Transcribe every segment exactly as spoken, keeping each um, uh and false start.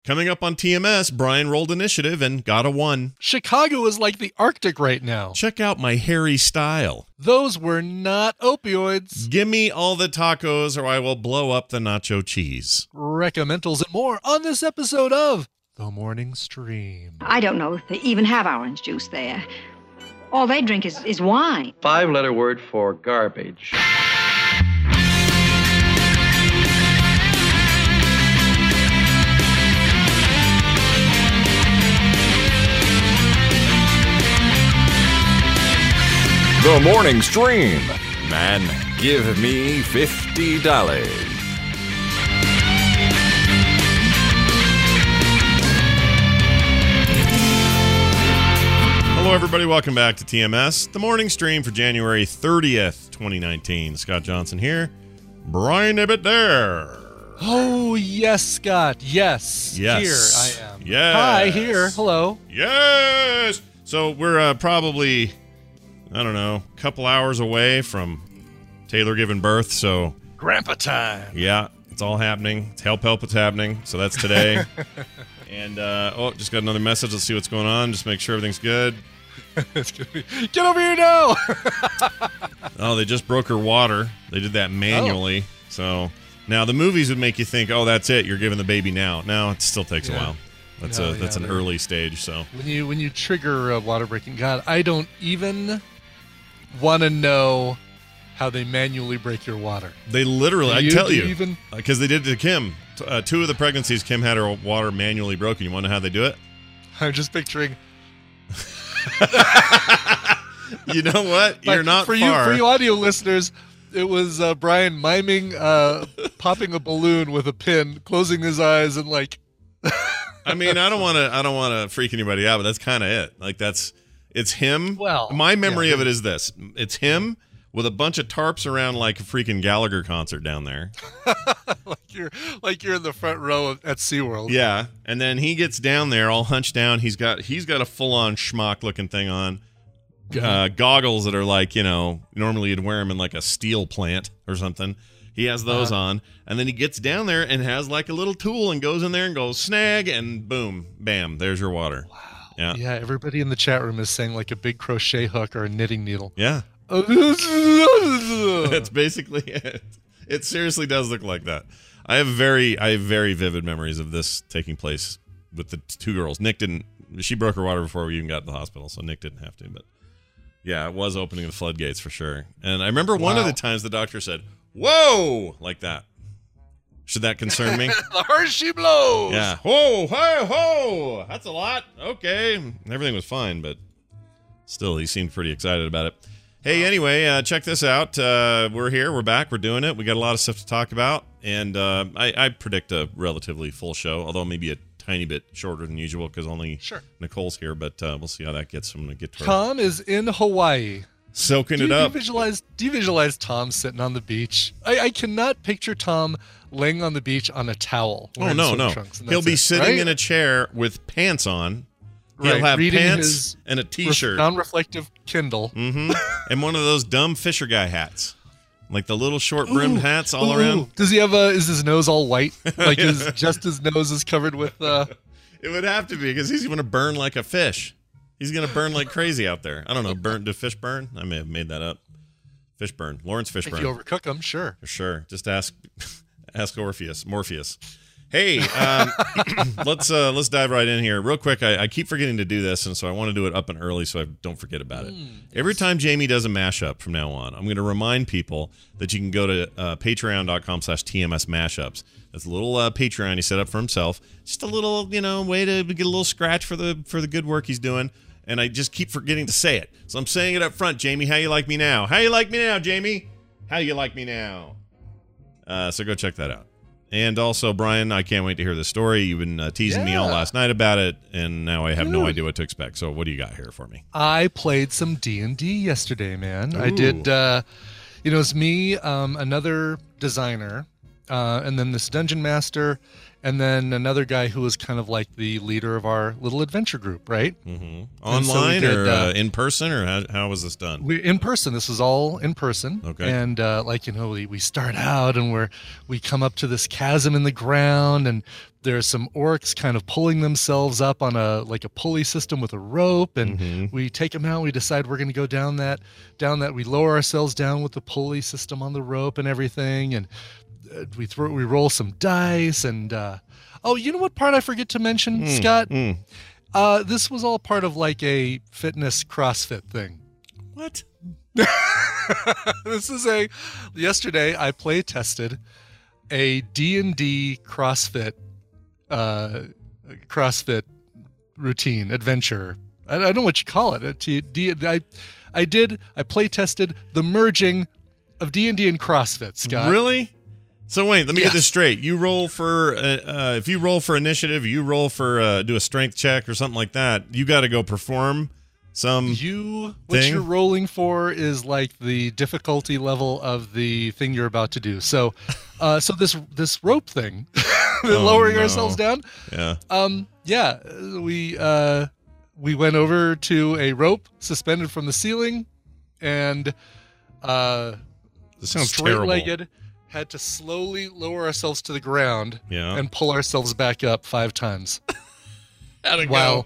Coming up on T M S, Brian rolled initiative and got a one. Chicago is like the Arctic right now. Check out my hairy style. Those were not opioids. Give me all the tacos or I will blow up the nacho cheese. Recommendals and more on this episode of The Morning Stream. I don't know if they even have orange juice there. All they drink is, is wine. Five-letter word for garbage. The Morning Stream. Man, give me fifty dollars. Hello, everybody. Welcome back to T M S, the morning stream for January thirtieth, twenty nineteen. Scott Johnson here. Brian Ibbett there. Oh, yes, Scott. Yes. Yes. Here I am. Yes. Hi, here. Hello. Yes. So we're uh, probably, I don't know, a couple hours away from Taylor giving birth. So Grandpa time. yeah, it's all happening. It's help, help, it's happening. So that's today. And, uh, oh, just got another message. Let's see what's going on. Just make sure everything's good. It's gonna be, get over here now. Oh, they just broke her water. They did that manually. Oh. So now the movies would make you think, oh, that's it. You're giving the baby now. No, it still takes yeah. a while. That's no, a that's yeah, an early stage. So when you when you trigger uh, water breaking, God, I don't even want to know how they manually break your water. they literally, I you, tell you, even because they did it to Kim. Uh, two of the pregnancies, Kim had her water manually broken. You want to know how they do it? I'm just picturing. You know what? You're like, not for far. you for you audio listeners. It was uh, Brian miming uh, popping a balloon with a pin, closing his eyes, and like. I mean, I don't want to. I don't want to freak anybody out, but that's kind of it. Like that's. It's him. Well, my memory yeah. of it is this: it's him with a bunch of tarps around like a freaking Gallagher concert down there. like you're like you're in the front row at SeaWorld. Yeah, and then he gets down there, all hunched down. He's got he's got a full on schmuck looking thing on. Uh, goggles that are like, you know, normally you'd wear them in like a steel plant or something. He has those uh-huh. on, and then he gets down there and has like a little tool and goes in there and goes snag, and boom, bam, there's your water. Wow. Yeah. Yeah. Everybody in the chat room is saying like a big crochet hook or a knitting needle. Yeah. That's basically it. It seriously does look like that. I have very, I have very vivid memories of this taking place with the two girls. Nick didn't. She broke her water before we even got to the hospital, so Nick didn't have to, but. Yeah, it was opening the floodgates for sure. And I remember one wow. of the times the doctor said, whoa, like that. Should that concern me? The Hershey blows. Yeah. Whoa, ho, ho. That's a lot. Okay. Everything was fine, but still, he seemed pretty excited about it. Hey, anyway, uh, check this out. Uh, we're here. We're back. We're doing it. We got a lot of stuff to talk about. And uh, I, I predict a relatively full show, although maybe a tiny bit shorter than usual because only sure. Nicole's here, but uh, we'll see how that gets when we get to her. Tom is in Hawaii. Soaking do it you, up. Do you, visualize, do you visualize Tom sitting on the beach? I, I cannot picture Tom laying on the beach on a towel. Oh, no, no. He'll be it, sitting right? in a chair with pants on. He'll right, have reading pants his and a T-shirt. Non-reflective Kindle. Mm-hmm. And one of those dumb Fisher guy hats. Like the little short-brimmed Ooh, hats all ooh. around. Does he have a, is his nose all white? Like his, just his nose is covered with... Uh, It would have to be because he's going to burn like a fish. He's going to burn like crazy out there. I don't know. Burn? Do fish burn? I may have made that up. Fish burn. Lawrence Fishburne. if you overcook them, sure. For sure. Just ask ask Orpheus. Morpheus. Hey, um, let's uh, let's dive right in here real quick. I, I keep forgetting to do this, and so I want to do it up and early so I don't forget about it. Mm, Every time Jamie does a mashup from now on, I'm going to remind people that you can go to uh, patreon.com slash TMS mashups. That's a little uh, Patreon he set up for himself. Just a little, you know, way to get a little scratch for the for the good work he's doing. And I just keep forgetting to say it. So I'm saying it up front. Jamie, how you like me now? How you like me now, Jamie? How you like me now? Uh, so go check that out. And also, Brian, I can't wait to hear the story. You've been uh, teasing yeah. me all last night about it, and now I have Dude. no idea what to expect. So what do you got here for me? I played some D and D yesterday, man. Ooh. I did, uh, you know, it's me, um, another designer, uh, and then this dungeon master, and then another guy who was kind of like the leader of our little adventure group, right? Mm-hmm. And so we Online did, or uh, uh, in person, or how, how was this done? We in person. This was all in person. Okay. And uh, like you know, we, we start out and we're we come up to this chasm in the ground, and there's some orcs kind of pulling themselves up on a like a pulley system with a rope, and Mhm. we take them out. We decide we're going to go down that down that. We lower ourselves down with the pulley system on the rope and everything, and uh, we throw we roll some dice. And uh, oh, you know what part I forget to mention, Mm, Scott? mm. Uh, this was all part of like a fitness CrossFit thing. What? This is a yesterday I play tested a D and D CrossFit uh CrossFit routine adventure. I, I don't know what you call it. It- D- I I did I play tested the merging of D and D and CrossFit, Scott. Really? So wait, let me get Yes. this straight. You roll for uh, uh, if you roll for initiative, you roll for uh, do a strength check or something like that. You got to go perform some. You what Thing? you're rolling for is like the difficulty level of the thing you're about to do. So uh so this this rope thing Oh, lowering no. ourselves down. Yeah. Um, yeah, we uh, we went over to a rope suspended from the ceiling, and uh, This sounds terrible. straight-legged had to slowly lower ourselves to the ground Yeah. and pull ourselves back up five times. How'd it Wow,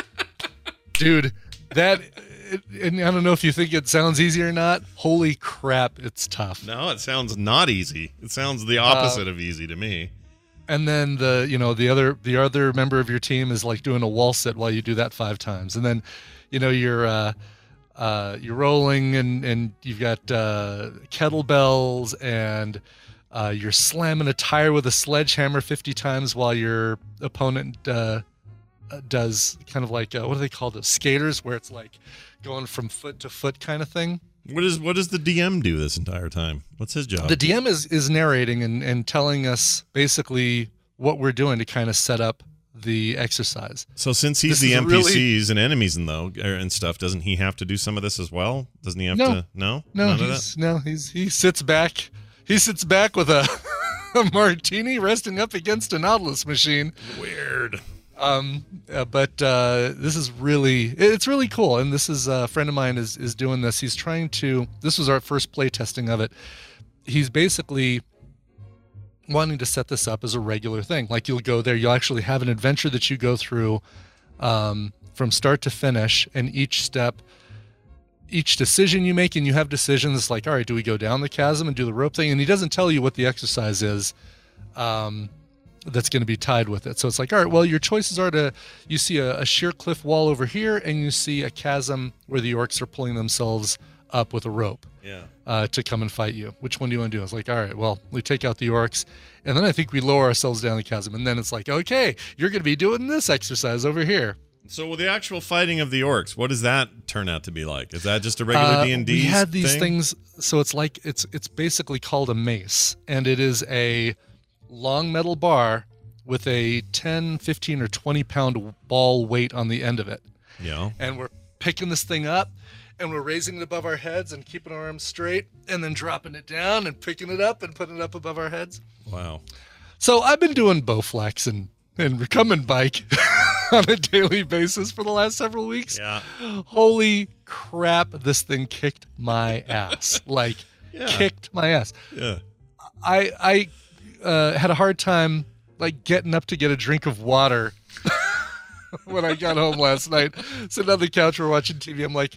dude, that it, and I don't know if you think it sounds easy or not. Holy crap, it's tough. No, it sounds not easy. It sounds the Uh, opposite of easy to me. And then the you know the other the other member of your team is like doing a wall sit while you do that five times, and then you know you're uh, uh, you're rolling and and you've got uh, kettlebells, and uh, you're slamming a tire with a sledgehammer fifty times while your opponent uh, uh, does kind of like uh, what do they call those skaters, where it's like going from foot to foot kind of thing. What is what does the D M do this entire time? What's his job? The D M is is narrating and, and telling us basically what we're doing to kind of set up the exercise. so since he's this the is N P Cs really- and enemies and though er, and stuff, doesn't he have to do some of this as well? Doesn't he have No. to? No, No, None of he's no, he's he sits back. He sits back with a, a martini resting up against a Nautilus machine. that. Weird. Um, uh, but uh, this is really it's really cool, and this is uh, a friend of mine is is doing this. He's trying to. This was our first play testing of it. He's basically wanting to set this up as a regular thing. Like you'll go there, you'll actually have an adventure that you go through um, from start to finish, and each step, each decision you make, and you have decisions like, all right, do we go down the chasm and do the rope thing? And he doesn't tell you what the exercise is. Um, that's going to be tied with it. So it's like, all right, well, your choices are to, you see a, a sheer cliff wall over here, and you see a chasm where the orcs are pulling themselves up with a rope Yeah. uh, to come and fight you. Which one do you want to do? It's like, all right, well, we take out the orcs, and then I think we lower ourselves down the chasm, and then it's like, okay, you're going to be doing this exercise over here. So with the actual fighting of the orcs, what does that turn out to be like? Is that just a regular Uh, D and D? We had these things, so it's like it's it's basically called a mace, and it is a long metal bar with a ten, fifteen, or twenty pound ball weight on the end of it. Yeah. And we're picking this thing up, and we're raising it above our heads and keeping our arms straight, and then dropping it down and picking it up and putting it up above our heads. Wow. So I've been doing Bowflex and and recumbent bike on a daily basis for the last several weeks. Yeah. Holy crap, this thing kicked my ass. Like, Yeah. kicked my ass. Yeah. I I uh, had a hard time like getting up to get a drink of water when I got home last night. Sitting on the couch, we're watching T V. I'm like,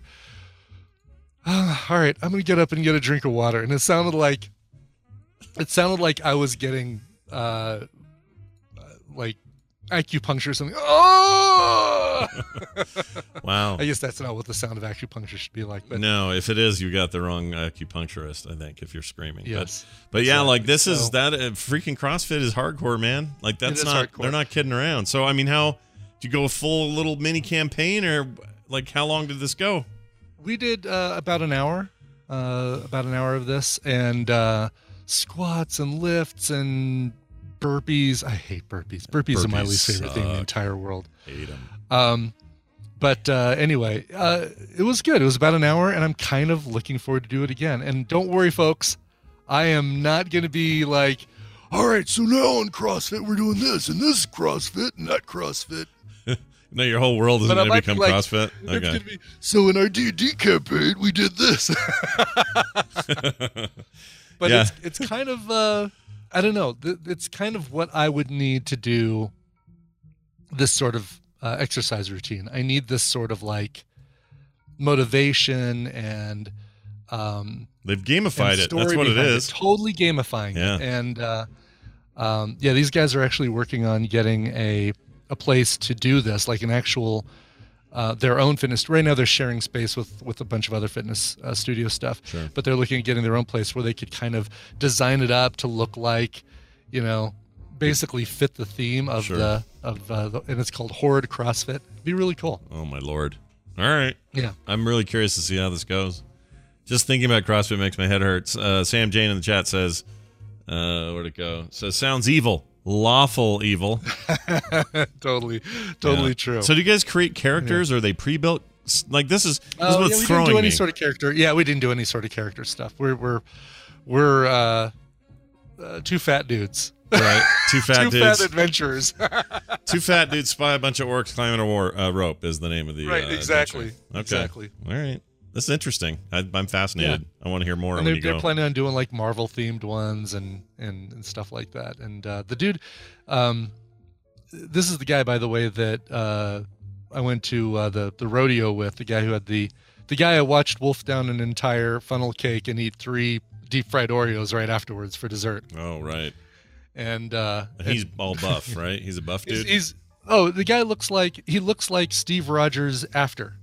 "Ah, all right, I'm gonna get up and get a drink of water. And it sounded like it sounded like I was getting uh, like acupuncture or something. Oh! Wow. I guess that's not what the sound of acupuncture should be like. But No, if it is, you got the wrong acupuncturist, I think, if you're screaming. yes. But, but yeah, Exactly. like this is So- that uh, freaking CrossFit is hardcore, man. Like that's is not, hardcore. they're not kidding around. So, I mean, how, do you go a full little mini campaign or like how long did this go? We did uh, about an hour, uh, about an hour of this, and uh, squats and lifts and burpees. I hate burpees. Burpees, are my Burpees least favorite thing in the suck. entire world. Hate 'em. Um, but uh, anyway, uh, it was good. It was about an hour, and I'm kind of looking forward to do it again. And don't worry, folks, I am not going to be like, all right, so now on CrossFit, we're doing this, and this is CrossFit, and that CrossFit. No, your whole world is But going I to might become be like, CrossFit. it's Okay. gonna be, so in our D and D campaign, we did this. But Yeah. it's it's kind of uh, I don't know. Th- It's kind of what I would need to do this sort of uh, exercise routine. I need this sort of like motivation and um, They've gamified and it. story That's what it behind is. Totally gamifying Yeah. it. And uh, um, yeah, these guys are actually working on getting a a place to do this, like an actual uh, their own fitness. Right now, they're sharing space with with a bunch of other fitness uh, studio stuff. Sure. But they're looking at getting their own place where they could kind of design it up to look like, you know, basically fit the theme of Sure. the of uh, the, and it's called Horde CrossFit. Be really cool. Oh, my Lord. All right. Yeah. I'm really curious to see how this goes. Just thinking about CrossFit makes my head hurt. Uh, Sam Jane in the chat says, uh, where'd it go? Says, sounds evil. Lawful evil. totally, totally Yeah. true. So do you guys create characters? Or are they pre-built? S- Like, this is, this is Oh, what's yeah, we throwing didn't do any me. sort of character. Yeah, we didn't do any sort of character stuff. We're we're we're uh, uh, two fat dudes. Right. Two fat two dudes. fat adventurers. Two fat dudes spy a bunch of orcs climbing a war, uh, rope is the name of the Right, uh, exactly. adventure. Okay. Exactly. All right. This is interesting. I, I'm fascinated. I want to hear more And when they're, you they're go. planning on doing like Marvel themed ones and, and and stuff like that. And uh, the dude, um, this is the guy, by the way, that uh, I went to uh, the the rodeo with. The guy who had the the guy I watched wolf down an entire funnel cake and eat three deep fried Oreos right afterwards for dessert. Oh, right. And uh, And he's all buff, right? He's a buff He's, dude. he's oh, the guy looks like he looks like Steve Rogers after,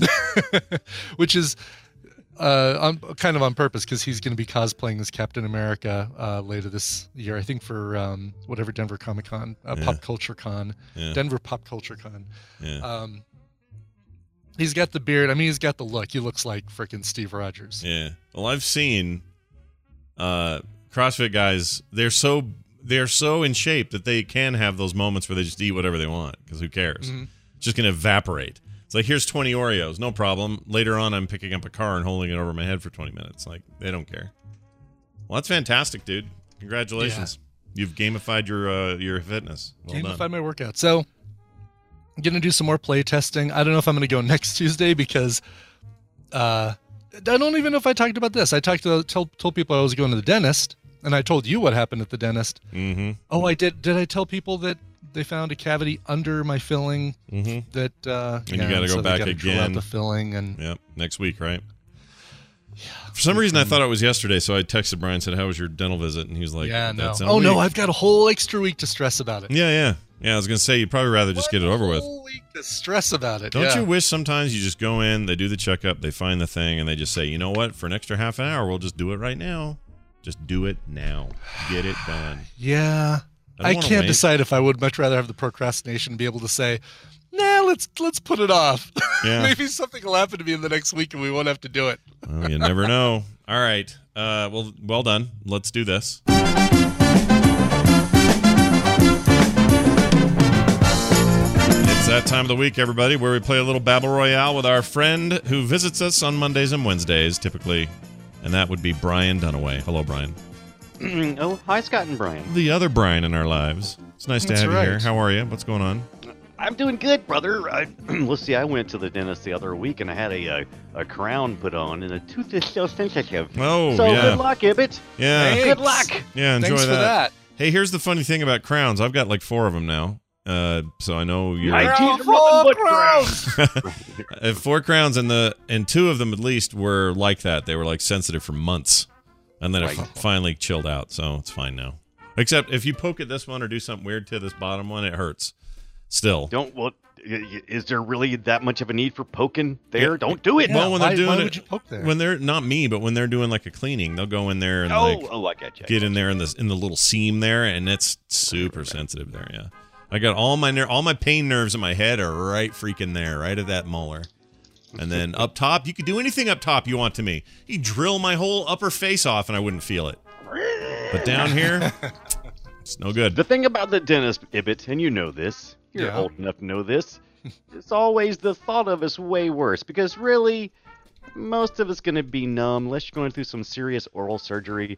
which is uh, on, kind of on purpose because he's going to be cosplaying as Captain America uh, later this year. I think for um, whatever Denver Comic Con, uh, Yeah. Pop Culture Con, Yeah. Denver Pop Culture Con. Yeah. Um, he's got the beard. I mean, he's got the look. He looks like freaking Steve Rogers. Yeah. Well, I've seen uh, CrossFit guys. They're so they're so in shape that they can have those moments where they just eat whatever they want because who cares? Mhm. It's just going to evaporate. It's like, here's twenty Oreos, no problem. Later on, I'm picking up a car and holding it over my head for twenty minutes. Like, they don't care. Well, that's fantastic, dude. Congratulations. You've gamified your uh, your fitness. Well Gamified done. my workout. So I'm gonna do some more play testing. I don't know if I'm gonna go next Tuesday because uh, I don't even know if I talked about this. I talked to told, told people I was going to the dentist, and I told you what happened at the dentist. Mm-hmm. Oh, I did. Did I tell people that they found a cavity under my filling? Mm-hmm. That uh, And you gotta go so they back gotta drill out again. the filling and Yep. Next week, right? For some reason, I thought it was yesterday, so I texted Brian and said, "How was your dental visit?" And he was like, yeah, no. That's in a Oh no, week." I've got a whole extra week to stress about it. Yeah, yeah, yeah. I was gonna say you'd probably rather just get it over with. Whole week to stress about it. Don't yeah. you wish sometimes you just go in, they do the checkup, they find the thing, and they just say, you know what? For an extra half an hour, we'll just do it right now. Just do it now. Get it done. Yeah. I don't I, wanna can't wait. decide if I would much rather have the procrastination and be able to say, nah, let's let's put it off. Yeah. Maybe something will happen to me in the next week and we won't have to do it. Well, you never know. All right. Uh, well, well done. Let's do this. It's that time of the week, everybody, where we play a little Battle Royale with our friend who visits us on Mondays and Wednesdays, typically. And that would be Brian Dunaway. Hello, Brian. Oh, hi, Scott and Brian. The other Brian in our lives. It's nice to That's have you here. right. How are you? What's going on? I'm doing good, brother. I, let's see, I went to the dentist the other week and I had a a, a crown put on, and the tooth is so sensitive. Oh, so yeah. good luck, Ibbot. Yeah. Hey. Good Thanks. luck. Yeah, enjoy Thanks that. for that. Hey, here's the funny thing about crowns. I've got like four of them now. Uh, so I know you're nineteen Crown, Robin crown. Hood crowns. I have four crowns, and the and two of them at least were like that. They were like sensitive for months, and then it Right. f- finally chilled out. So it's fine now. Except if you poke at this one or do something weird to this bottom one, it hurts. Still. Don't, well, y- y- is there really that much of a need for poking there? Yeah. Don't do it. Well, when why, they're doing why it, would you poke there? when they're not me, but when they're doing like a cleaning, they'll go in there and oh, like oh, I got you. get in there in this in the little seam there, and it's super sensitive there. Yeah, I got all my ner- all my pain nerves in my head are right freaking there, right at that molar. And then up top, you could do anything up top you want to me. You drill my whole upper face off, and I wouldn't feel it. But down here, it's no good. The thing about the dentist, Ibbot, and you know this, you're Yeah. old enough to know this, it's always the thought of it's way worse, because really, most of it's going to be numb, unless you're going through some serious oral surgery.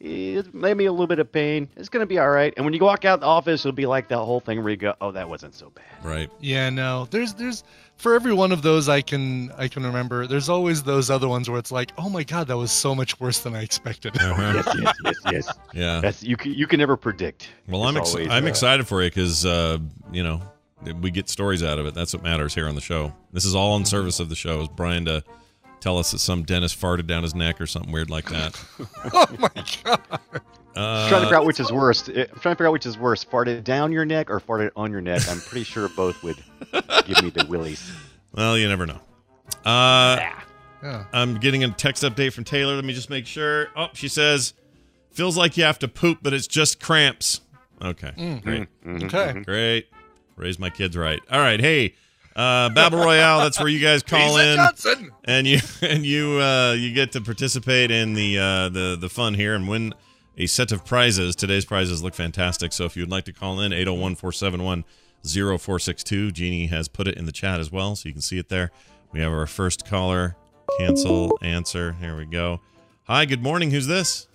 it may be a little bit of pain. It's gonna be all right. And when you walk out the office, it'll be like that whole thing where you go, "Oh, that wasn't so bad." Right. Yeah, no. There's there's for every one of those I can I can remember. There's always those other ones where it's like, oh my god, that was so much worse than I expected. Uh-huh. Yes, yes, yes, yes. Yeah. That's you. Can, you can never predict. Well, I'm It's ex- always, I'm uh, excited for you because uh, you know we get stories out of it. That's what matters here on the show. This is all in service of the show. Is Brian to tell us that some dentist farted down his neck or something weird like that? Oh my god. Uh, I'm trying to figure out which is worse. I'm trying to figure out which is worse: farted down your neck or farted on your neck. I'm pretty sure both would give me the willies. Well, you never know. Uh, Yeah. I'm getting a text update from Taylor. Let me just make sure. Oh, she says, feels like you have to poop, but it's just cramps. Okay, great, Okay. great. Raise my kids right. All right, hey, uh, Battle Royale. That's where you guys call in, Johnson. and you and you uh, you get to participate in the uh, the the fun here and win a set of prizes. Today's prizes look fantastic. So if you'd like to call in, eight oh one, four seven one, oh four six two. Jeannie has put it in the chat as well, so you can see it there. We have our first caller. Cancel, answer. Here we go. Hi, good morning. Who's this?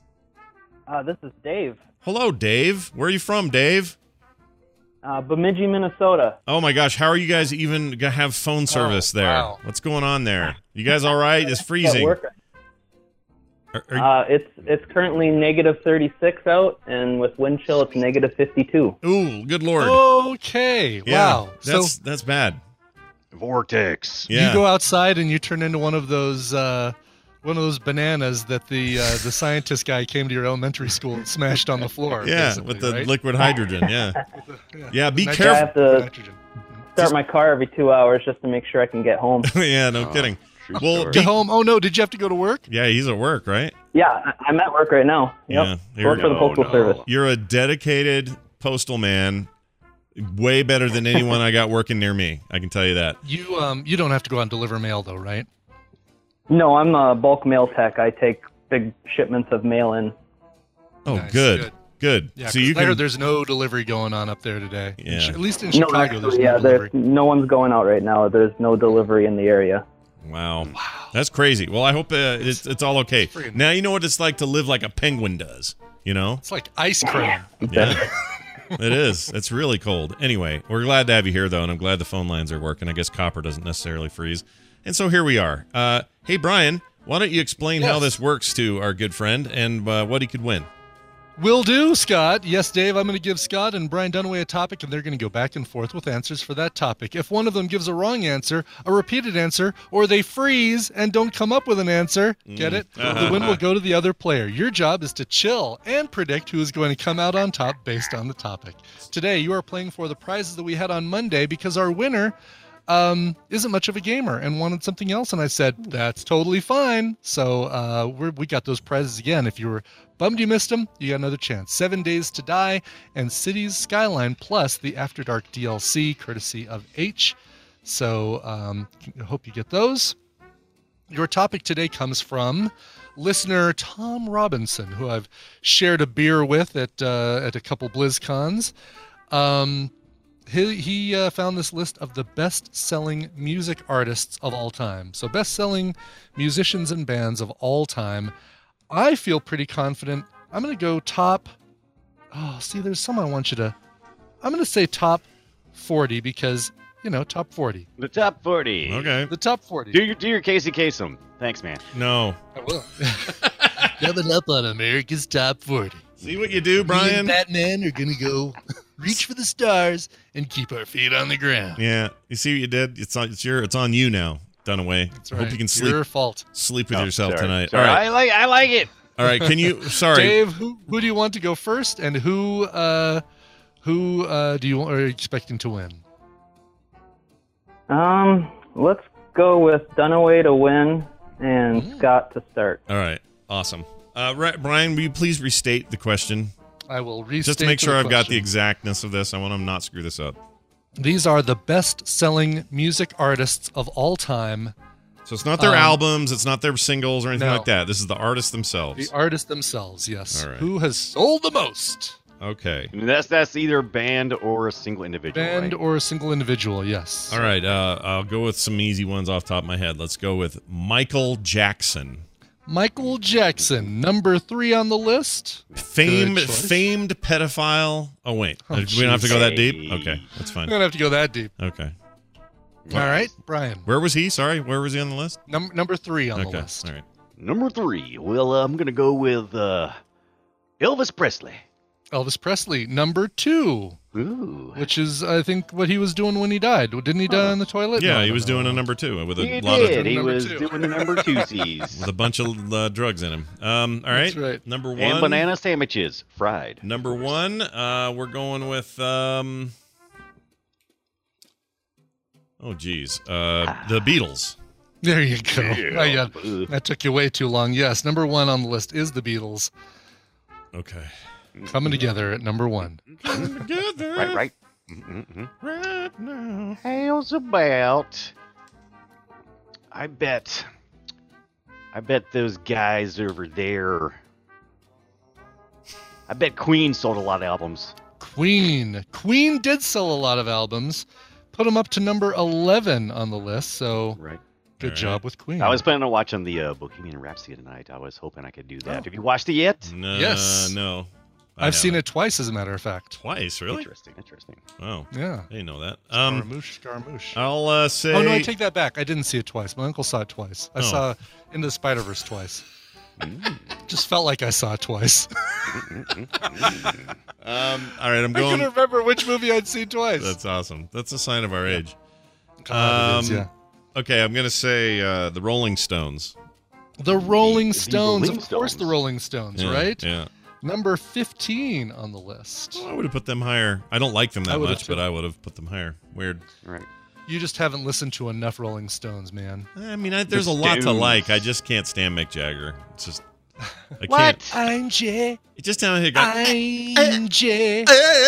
Uh, this is Dave, Hello, Dave. Where are you from, Dave? uh, Bemidji, Minnesota. Oh my gosh, how are you guys even gonna have phone service there? wow. What's going on there? You guys all right? It's At freezing. work. Are- are- Uh, it's it's currently negative thirty-six out, and with wind chill, it's negative fifty-two. ooh, good lord. Okay. Yeah, Wow. That's So that's bad. Vortex. Yeah. you go outside and you turn into one of those uh, one of those bananas that the uh, the scientist guy came to your elementary school and smashed on the floor. yeah, basically, with the right? liquid hydrogen. Yeah. Yeah. Yeah, be Nitrogen. I careful. have to Nitrogen. start my car every two hours just to make sure I can get home. yeah, no Oh, kidding. true Well, story. be- Get home. Oh no! Did you have to go to work? yeah, he's at work, right? Yeah, I- I'm at work right now. Yep. Yeah, I you're- work for the No, Postal no. Service. You're a dedicated postal man. Way better than anyone I got working near me. I can tell you that. You um you don't have to go out and deliver mail though, right? No, I'm a bulk mail tech. I take big shipments of mail in. Oh, Nice, good. good. Good. Yeah. So 'cause you I can heard there's no delivery going on up there today. In Yeah. Chi- at least in No, Chicago, there's actually, no yeah, delivery. there's no one's going out right now. There's no delivery in the area. Wow. That's crazy. Well, I hope uh, it's it's all okay. friggin- Now you know what it's like to live like a penguin does, you know? It's like ice cream. Yeah. It is. It's really cold. Anyway, we're glad to have you here though, and I'm glad the phone lines are working. I guess copper doesn't necessarily freeze. And so here we are. Uh, hey Brian, why don't you explain how Yes. this works to our good friend and uh, what he could win? Will do, Scott. Yes, Dave, I'm going to give Scott and Brian Dunaway a topic, and they're going to go back and forth with answers for that topic. If one of them gives a wrong answer, a repeated answer, or they freeze and don't come up with an answer, get it? The win will go to the other player. Your job is to chill and predict who is going to come out on top based on the topic. Today, you are playing for the prizes that we had on Monday because our winner um, isn't much of a gamer and wanted something else. And I said, that's totally fine. So uh, we're, we got those prizes again. If you were bummed you missed them, you got another chance. Seven Days to Die and Cities Skyline plus the After Dark D L C courtesy of H. So um, I hope you get those. Your topic today comes from listener Tom Robinson, who I've shared a beer with at uh, at a couple BlizzCons. Um, he he uh, found this list of the best-selling music artists of all time. So best-selling musicians and bands of all time. I feel pretty confident. I'm going to go top. Oh, see, there's some I want you to. I'm going to say top forty because, you know, top forty. The top forty. Okay. The top forty. Do your do your Casey Kasem. Thanks, man. No. I will. Coming up on America's Top forty. See what you do, Me and Brian? Batman are going to go reach for the stars and keep our feet on the ground. Yeah. You see what you did? It's on it's your it's on you now, Dunaway. That's I right. hope you can sleep Your fault. sleep with Oh, yourself sorry, tonight. sorry. All right. I like I like it. All right. Can you sorry. Dave, who, who do you want to go first, and who uh, who uh, do you are you expecting to win? Um, let's go with Dunaway to win and Mm. Scott to start. All right. Awesome. Uh, right, Brian, will you please restate the question? I will restate Just to make sure the I've got the question. exactness of this. I want to not screw this up. These are the best-selling music artists of all time. So it's not their Um, albums, it's not their singles or anything no. like that. This is the artists themselves. The artists themselves, yes. All right. Who has sold the most? Okay. And that's that's either band or a single individual. Band right? or a single individual, yes. All right. Uh, I'll go with some easy ones off the top of my head. Let's go with Michael Jackson. Michael Jackson, number three on the list. Famed, Good choice. famed pedophile. Oh wait, Oh, we don't have to go that deep. jeez. Okay, that's We fine. don't have to go that deep. Okay, All right, Brian. where was he? Sorry, where was he on the list? Num- number three on Okay, the list. all right. Number three. Well, uh, I'm gonna go with uh, Elvis Presley. Elvis Presley, number two, Ooh. which is, I think, what he was doing when he died. Didn't he die in the toilet? Yeah, No, he no, was no, doing no. a number two with a He lot did. of He Number was two. doing the number twosies. with a bunch of uh, drugs in him. Um, all right, That's right. number one. And banana sandwiches, fried. Number one, uh, we're going with. Um, oh, geez, uh, the Beatles. There you go. Yeah. I got- Ugh. that took you way too long. Yes, number one on the list is the Beatles, Okay. coming together at number one. Together Right, right. Mm-hmm. right now. How's about? I bet. I bet those guys over there. I bet Queen sold a lot of albums. Queen. Queen did sell a lot of albums. Put them up to number eleven on the list. So Right. good All right. job with Queen. I was planning on watching the uh, Bohemian Rhapsody tonight. I was hoping I could do that. Oh. Have you watched it yet? No, Yes. no. I I've seen haven't. it twice, as a matter of fact. Twice, really? Interesting. Interesting. Wow, Yeah. I didn't know that. Um, Scaramouche, Scaramouche. I'll uh, say. Oh no, I take that back. I didn't see it twice. My uncle saw it twice. I Oh. saw Into the Spider Verse twice. Mm. Just felt like I saw it twice. Um, all right, I'm I couldn't going. remember which movie I'd seen twice. That's awesome. That's a sign of our age. God, it is, um, yeah. Okay, I'm gonna say uh, the Rolling Stones. The Rolling the Stones, Rolling of course, the Stones. Rolling Stones, Yeah, right? Yeah. Number fifteen on the list. Well, I would have put them higher. I don't like them I that would've much, too. but I would have put them higher. Weird. Right. You just haven't listened to enough Rolling Stones, man. I mean, I, there's a lot to Stones. like. I just can't stand Mick Jagger. It's just. I What? can't. I'm Jay. It just sounded like he got- I'm Jay.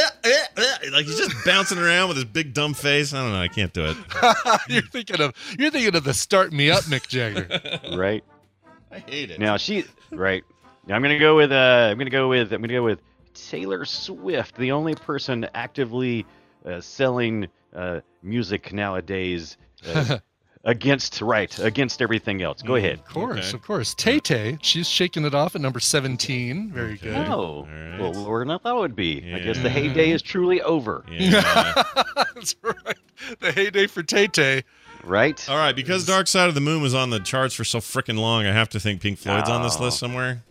like he's just bouncing around with his big dumb face. I don't know. I can't do it. you're thinking of you're thinking of the Start Me Up Mick Jagger. Right. I hate it. Now she. Right. Now I'm gonna go with. Uh, I'm gonna go with. I'm gonna go with Taylor Swift, the only person actively uh, selling uh, music nowadays. Uh, Against right, against everything else. Go ahead. Of course, Okay. of course. Tay Tay, she's shaking it off at number seventeen. Very Okay. good. Oh, right. well, lower than I thought it would be. I guess Yeah. the heyday is truly over, Yeah. That's right. The heyday for Tay Tay. right? All right, because Dark Side of the Moon was on the charts for so freaking long, I have to think Pink Floyd's on this Oh. list somewhere.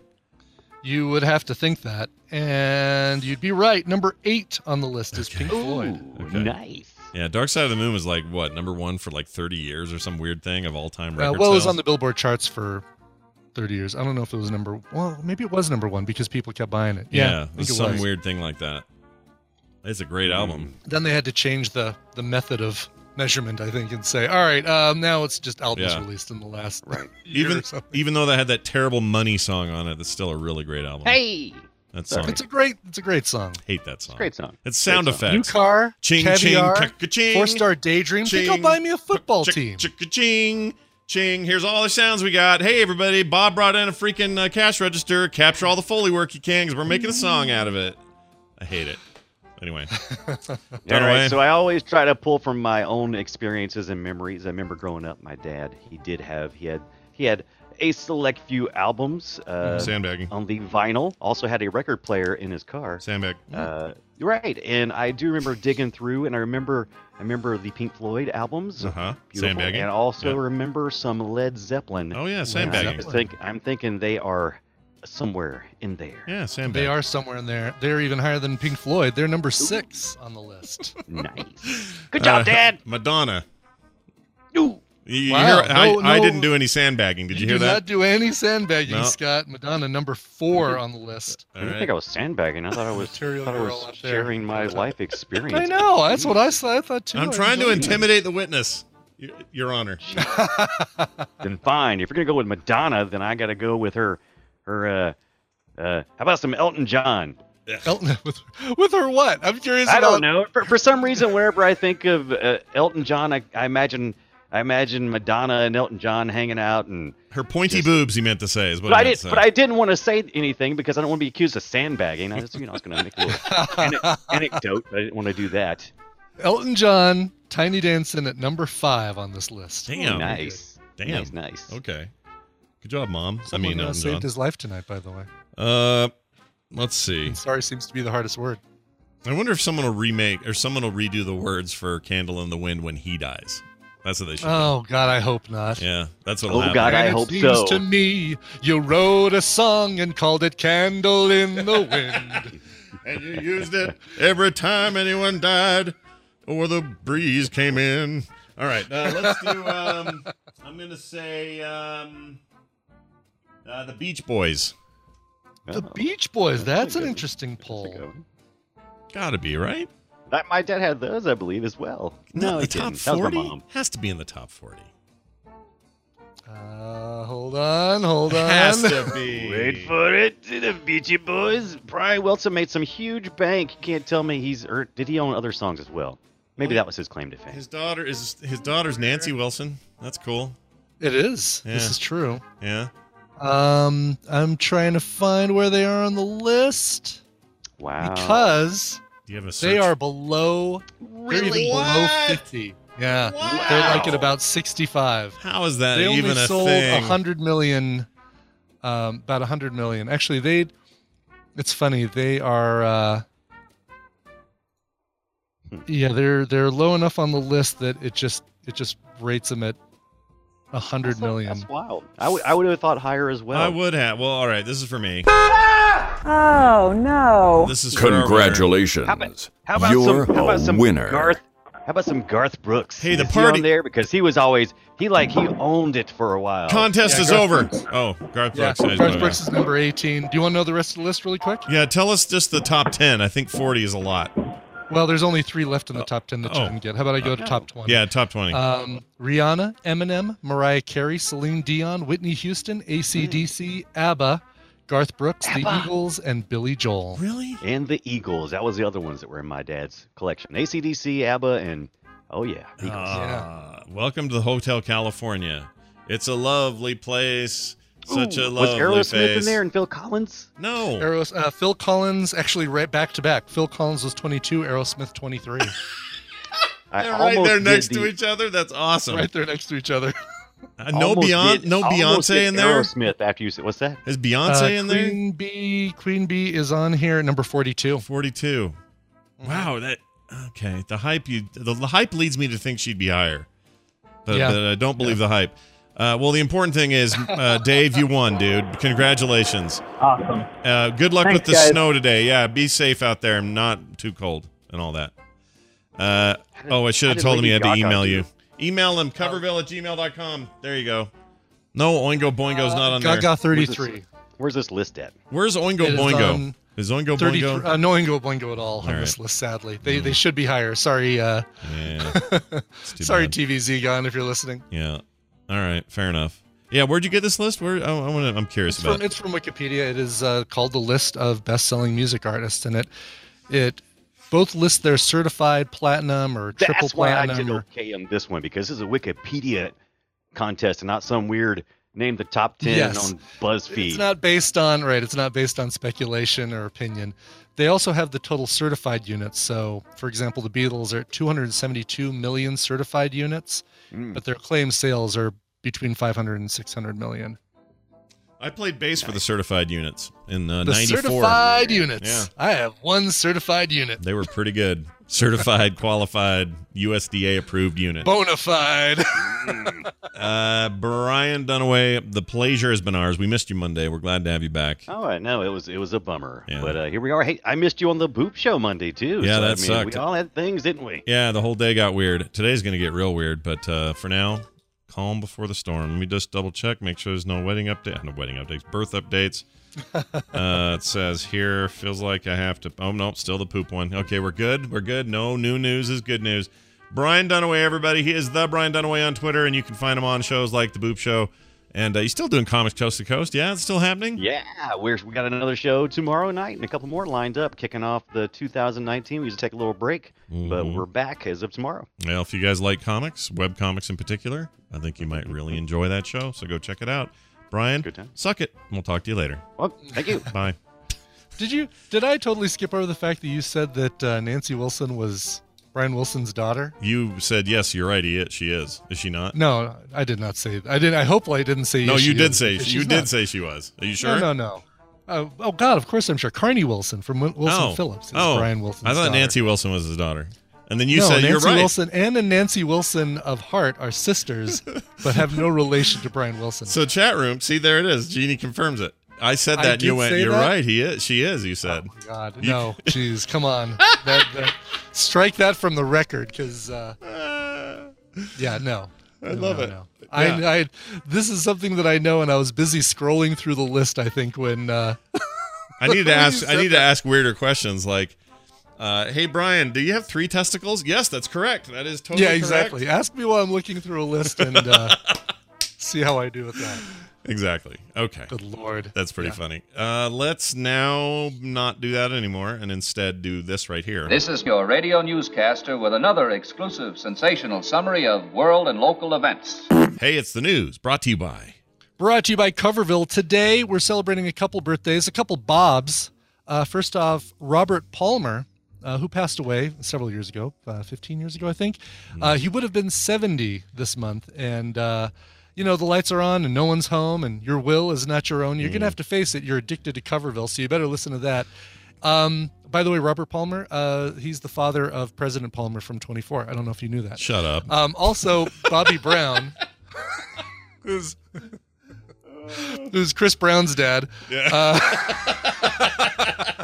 You would have to think that. And you'd be right. Number eight on the list is Pink Floyd. Ooh, Okay. nice. Yeah, Dark Side of the Moon was like what number one for like thirty years or some weird thing of all time Uh, record well, it was sales? on the Billboard charts for thirty years. I don't know if it was number well, maybe it was number one because people kept buying it. Yeah, yeah, I think it's it some was. weird thing like that. It's a great album. Then they had to change the the method of measurement, I think, and say, all right, um, now it's just albums Yeah. released in the last Right. year Even or something. even though that had that terrible Money song on it, that's still a really great album. Hey, that Sorry. song. It's a great, it's a great song. Hate that song. great song. It's sound Great song. New effects. car, Ching caviar, ching ka-ka-ching. four star daydream. Think I'll Ching. buy me a football Chick- team. Chick-ka-ching. Ching. Here's all the sounds we got. Hey, everybody. Bob brought in a freaking uh, cash register. Capture all the Foley work you can because we're making a song out of it. I hate it. Anyway. All Done away. right, so I always try to pull from my own experiences and memories. I remember growing up, my dad, he did have, he had, he had a select few albums uh, Sandbagging. on the vinyl. Also had a record player in his car. Sandbag. Uh, right, and I do remember digging through, and I remember, I remember the Pink Floyd albums. Uh-huh. Beautiful. Sandbagging. And also Yeah. remember some Led Zeppelin. Oh, yeah, And I sandbagging. was think, I'm thinking they are somewhere in there. Yeah, sandbag. They are somewhere in there. They're even higher than Pink Floyd. They're number six on the list. Nice. Good job, Uh, Dad. Madonna. Ooh. You, you Wow. hear, I, No, I no. didn't do any sandbagging. Did you, do hear that? not do any sandbagging, No. Scott. Madonna, number four on the list. I All didn't right. think I was sandbagging. I thought I was, Material thought I girl was up there. sharing my life experience. I know. That's what I saw. I thought too. I'm I trying to enjoyed it. intimidate the witness, Y- Your Honor. Then fine. If you're gonna go with Madonna, then I gotta go with her. Her. Uh, uh, how about some Elton John? Elton, with, with her what? I'm curious I about. don't know. For, for some reason, whenever I think of uh, Elton John, I, I imagine I imagine Madonna and Elton John hanging out, and Her pointy Just- boobs, he meant to say, is what but he I meant did. to say. But I didn't want to say anything because I don't want to be accused of sandbagging. I just, you know, I was gonna make a little ane- anecdote, but I didn't want to do that. Elton John, Tiny Danson at number five on this list. Damn. Nice. Damn. Nice. Nice. Okay. Good job, Mom. Someone I mean, uh, Elton saved John. his life tonight, by the way. Uh, let's see. And sorry seems to be the hardest word. I wonder if someone will remake or someone will redo the words for "Candle in the Wind" when he dies. That's what they should. Oh God, I hope not. do. Yeah, that's what. Oh, happen. God, I And it hope seems so. to me you wrote a song and called it "Candle in the Wind." And you used it every time anyone died or the breeze came in. All right, uh, let's do. Um, I'm gonna say um, uh, the Beach Boys. The Oh, Beach Boys. That's an good. interesting that's a poll. good one. Gotta be right. That, my dad had those, I believe, as well. Not No, the he top didn't. That was my forty. mom. Has to be in the top forty. Uh, hold on, hold on. Has to be. Wait for it, the Beachy Boys. Brian Wilson made some huge bank. You can't tell me he's, or did he own other songs as well? Maybe that was his claim to fame. His daughter is his daughter's Nancy Wilson. That's cool. It is. Yeah. This is true. Yeah. Um, I'm trying to find where they are on the list Wow. because Do you have a they search? are below. They're even below What? fifty. Yeah, Wow. they're like at about sixty-five. How is that They only even a sold thing? a hundred million. Um, about a hundred million. Actually, they. It's funny. They are. Uh, Hmm. yeah, they're they're low enough on the list that it just it just rates them at a hundred That's, million. that's wild. I would I would have thought higher as well. I would have. Well, all right. This is for me. Oh, no. This is for our winner. Congratulations. How about, how about You're some? How about a some winner. Garth? How about some Garth Brooks? Hey, the Is he party- on there because he was always he like he owned it for a while. Contest Yeah, is Garth over. Brooks. Oh, Garth Yeah, Brooks. Garth Brooks is number eighteen. Do you want to know the rest of the list really quick? Yeah, tell us just the top ten. I think forty is a lot. Well, there's only three left in the top ten that you Oh. didn't get. How about I go to top twenty? Yeah, top twenty. Um, Rihanna, Eminem, Mariah Carey, Celine Dion, Whitney Houston, A C D C, ABBA, Garth Brooks, The Eagles, and Billy Joel. Really? And the Eagles. That was the other ones that were in my dad's collection. A C D C, ABBA, and oh yeah, Eagles. Ah, welcome to the Hotel California. It's a lovely place. Such Ooh, a was lovely Aerosmith face. in there and Phil Collins? No. Aeros, uh, Phil Collins, actually right back to back. Phil Collins was twenty-two, Aerosmith twenty-three. I They're right almost there did next the- to each other. That's awesome. right there next to each other. Uh, no almost Beyonce. did- No almost Beyonce did in there. Aerosmith after you said what's that? Is Beyonce Uh, in there? Queen Bee, Queen Bee is on here at number forty-two. Forty-two. Wow. That. Okay. The hype. You. The, the hype leads me to think she'd be higher, but, Yeah. but I don't believe the hype. Uh, well, the important thing is, uh, Dave, you won, dude. Congratulations. Awesome. Uh, good luck Thanks, with the guys. snow today. Yeah, be safe out there and not too cold and all that. Uh, did- oh, I should how have did told him Lady he had to Gaga email do? you. Email him, coverville at gmail dot com. There you go. No, Oingo Boingo's not on there. Gaga Where's thirty-three. this, where's this list at? Where's Oingo It is Boingo? on Is Oingo thirty-three. Boingo? Uh, no Oingo Boingo at all on All this right. list, sadly. They they should be higher. Sorry, uh, Yeah. It's too sorry, bad. T V Z Gun, if you're listening. Yeah. All right. Fair enough. Yeah. Where'd you get this list? Where? I, I want to. I'm curious It's about. from, it's from Wikipedia. It is uh, called the list of best-selling music artists, and it it both lists their certified platinum or triple That's why I platinum. did or, okay on this one because this is a Wikipedia contest and not some weird name the top ten Yes. on BuzzFeed. It's not based on right. It's not based on speculation or opinion. They also have the total certified units. So, for example, the Beatles are at two hundred seventy-two million certified units, Mm. but their claimed sales are between five hundred and six hundred million. I played bass for the certified units in uh, The ninety-four. certified units. Yeah. I have one certified unit. They were pretty good. Certified, qualified, U S D A approved unit. Bona fide. Uh, Brian Dunaway, the pleasure has been ours. We missed you Monday. We're glad to have you back. Oh, I know it was it was a bummer, Yeah. but uh, here we are. Hey, I missed you on the Boop Show Monday too. Yeah, so, that I mean, sucked. We all had things, didn't we? Yeah, the whole day got weird. Today's going to get real weird, but uh, for now, calm before the storm. Let me just double check, make sure there's no wedding update, no wedding updates, birth updates. uh, it says here, feels like I have to. Oh no, still the poop one. Okay, we're good. We're good. No new news is good news. Brian Dunaway, everybody. He is the Brian Dunaway on Twitter, and you can find him on shows like The Boop Show. And uh, he's still doing Comics Coast to Coast. Yeah, it's still happening. Yeah, we're, we got another show tomorrow night and a couple more lined up, kicking off the two thousand nineteen. We used to take a little break, but Mhm. we're back as of tomorrow. Well, if you guys like comics, web comics in particular, I think you might really enjoy that show. So go check it out. Brian, Good time. suck it. And we'll talk to you later. Well, thank you. Bye. Did you? Did I totally skip over the fact that you said that uh, Nancy Wilson was Brian Wilson's daughter? You said yes. You're right. He is. She is. Is she not? No, I did not say. I did. I hope I didn't say. No, yes, you she did is, say. because You she's did not. say she was. Are you sure? No, no, no. Oh, oh God, of course I'm sure. Carney Wilson from Wil- Wilson oh. Phillips is oh. Brian Wilson's I thought daughter. Nancy Wilson was his daughter. And then you no, said Nancy you're right. Wilson and a Nancy Wilson of Heart are sisters, but have no relation to Brian Wilson. So chat room, see there it is. Jeannie confirms it. I said that I and you did went, say you're that? right. He is. She is, you said. Oh, God, You- no, jeez, come on, that, that, strike that from the record, because uh, yeah, no, I No, love no, it. no. Yeah. I, I, this is something that I know, and I was busy scrolling through the list. I think when uh, I need to when you ask. I said need to that. ask weirder questions like, uh, "Hey Brian, do you have three testicles?" Yes, that's correct. That is totally yeah, correct. exactly. Ask me while I'm looking through a list and uh, see how I do with that. Exactly. Okay. Good Lord, That's pretty Yeah. funny. Uh, let's now not do that anymore and instead do this right here. This is your radio newscaster with another exclusive sensational summary of world and local events. Hey, it's the news brought to you by. Brought to you by Coverville. Today, we're celebrating a couple birthdays, a couple Bobs. Uh, first off, Robert Palmer, uh, who passed away several years ago, uh, fifteen years ago, I think. Uh, he would have been seventy this month. And, uh, you know, the lights are on and no one's home and your will is not your own. You're going to have to face it. You're addicted to Coverville, so you better listen to that. Um, by the way, Robert Palmer, uh, he's the father of President Palmer from twenty-four. I don't know if you knew that. Shut up. Um, also, Bobby Brown, who's who's Chris Brown's dad. Yeah. Uh,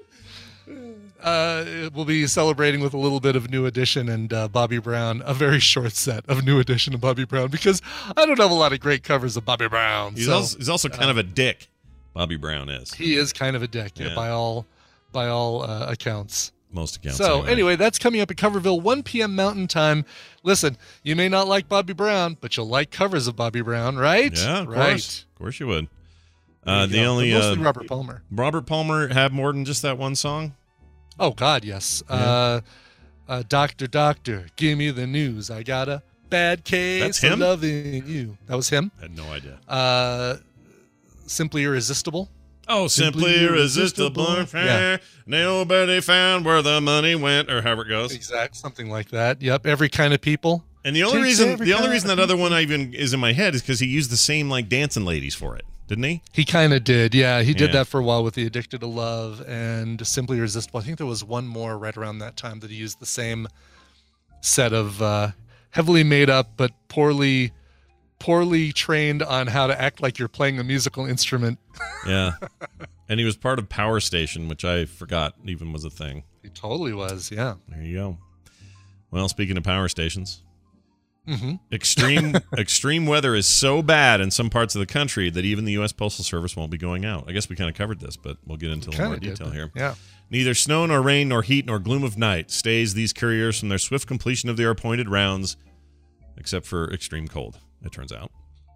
uh, we'll be celebrating with a little bit of New Edition and uh, Bobby Brown, a very short set of New Edition and Bobby Brown, because I don't have a lot of great covers of Bobby Brown. He's, so, also, he's also kind of a dick. Bobby Brown is. he is kind of a dick, yeah, Yeah. by all by all uh, accounts. Most accounts. So anyway, that's coming up at Coverville, one p.m. Mountain Time. Listen, you may not like Bobby Brown, but you'll like covers of Bobby Brown, right? Yeah, of right. course. Of course you would. There Uh, you the go. only But mostly uh, Robert Palmer. Robert Palmer had more than just that one song. Oh God, yes. Yeah. Uh, uh, Doctor, Doctor, give me the news. I got a bad case That's of him? loving you. That was him. I had no idea. Uh, Simply Irresistible. Oh, simply, Simply irresistible. Irresistible. Yeah. Nobody found where the money went, or however it goes. Exact, something like that. Yep. Every kind of people. And the only Takes reason, every the only kind reason of that other one I even is in my head is because he used the same like dancing ladies for it, didn't he? He kind of did. Yeah, he did Yeah. that for a while with the Addicted to Love and Simply Irresistible. I think there was one more right around that time that he used the same set of uh, heavily made up but poorly poorly trained on how to act like you're playing a musical instrument. Yeah. And he was part of Power Station, which I forgot even was a thing. He totally was. Yeah. There you go. Well, speaking of power stations, Mm-hmm. extreme extreme weather is so bad in some parts of the country that even the U S Postal Service won't be going out. I guess we kind of covered this, but we'll get into a little more detail here. Yeah. Neither snow nor rain nor heat nor gloom of night stays these couriers from their swift completion of their appointed rounds, except for extreme cold, it turns out.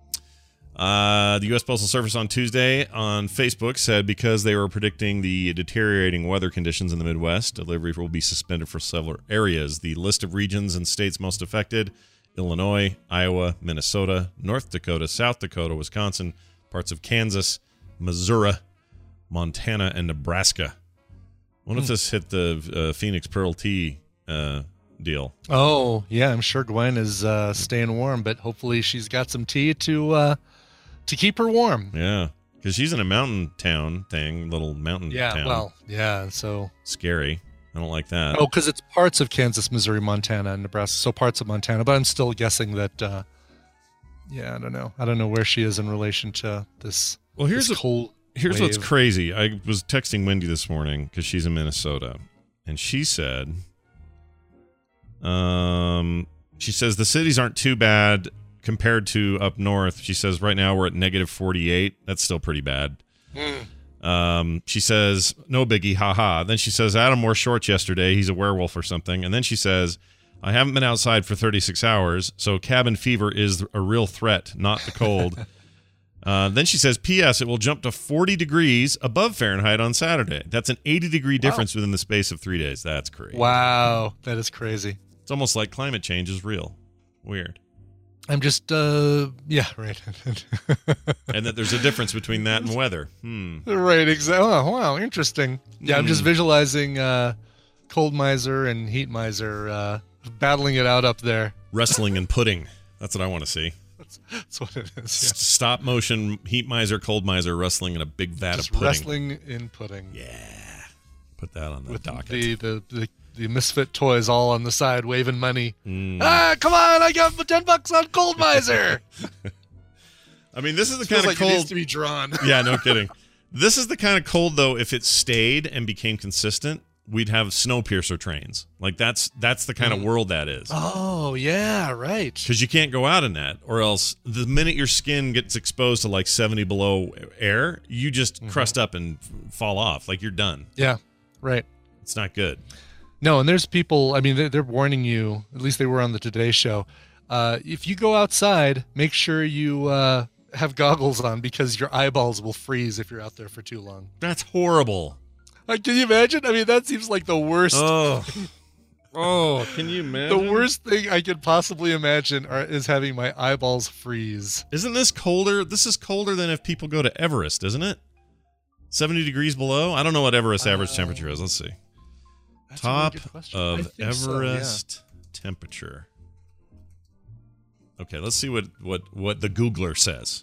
Uh, the U S Postal Service on Tuesday on Facebook said because they were predicting the deteriorating weather conditions in the Midwest, delivery will be suspended for several areas. The list of regions and states most affected: Illinois, Iowa, Minnesota, North Dakota, South Dakota, Wisconsin, parts of Kansas, Missouri, Montana, and Nebraska. What if Hmm. this hit the uh, Phoenix Pearl Tea uh, deal? Oh, yeah. I'm sure Gwen is uh, staying warm, but hopefully she's got some tea to uh, to keep her warm. Yeah, because she's in a mountain town thing, little mountain Yeah. town. Well, yeah. So. Scary. I don't like that. Oh, because it's parts of Kansas, Missouri, Montana, and Nebraska. So parts of Montana, but I'm still guessing that. Uh, yeah, I don't know. I don't know where she is in relation to this. Well, here's this a- cold. Here's what's wave. crazy. I was texting Wendy this morning because she's in Minnesota, and she said, um, she says the cities aren't too bad compared to up north. She says right now we're at negative forty-eight. That's still pretty bad. Um, she says, no biggie, haha. Then she says, Adam wore shorts yesterday. He's a werewolf or something. And then she says, I haven't been outside for thirty-six hours, so cabin fever is a real threat, not the cold. uh, then she says, P S. It will jump to forty degrees above Fahrenheit on Saturday. That's an eighty degree difference within the space of three days. That's crazy. Wow, that is crazy. It's almost like climate change is real. Weird. I'm just, uh, yeah, right. And that there's a difference between that and weather. Hmm. Right, exactly. Oh, wow, interesting. Yeah, I'm just Hmm. visualizing uh, Cold Miser and Heat Miser uh, battling it out up there. Wrestling and pudding. That's what I want to see. That's, that's what it is. Yeah. S- Stop motion Heat Miser, Cold Miser wrestling in a big vat Just of pudding. wrestling in pudding. Yeah. Put that on the With docket. the, the, the, the misfit toys all on the side waving money. Mm. Ah, come on, I got ten bucks on Cold Miser. I mean, this is the Feels kind like of it needs cold. to be drawn. Yeah, no kidding. This is the kind of cold, though, if it stayed and became consistent, we'd have Snowpiercer trains. Like, that's that's the kind Mm. of world that is. Oh, yeah, right. Because you can't go out in that, or else the minute your skin gets exposed to like seventy below air, you just Mm-hmm. crust up and f- fall off. Like, you're done. Yeah, right. It's not good. No, and there's people, I mean, they're, they're warning you, at least they were on the Today Show. Uh, if you go outside, make sure you uh, have goggles on because your eyeballs will freeze if you're out there for too long. That's horrible. Like, can you imagine? I mean, that seems like the worst. Oh, oh, can you imagine? The worst thing I could possibly imagine are, is having my eyeballs freeze. Isn't this colder? This is colder than if people go to Everest, isn't it? seventy degrees below? I don't know what Everest average Uh, temperature is. Let's see. That's a really Top good question. I of think so, yeah. Everest temperature. Okay, let's see what, what, what the Googler says.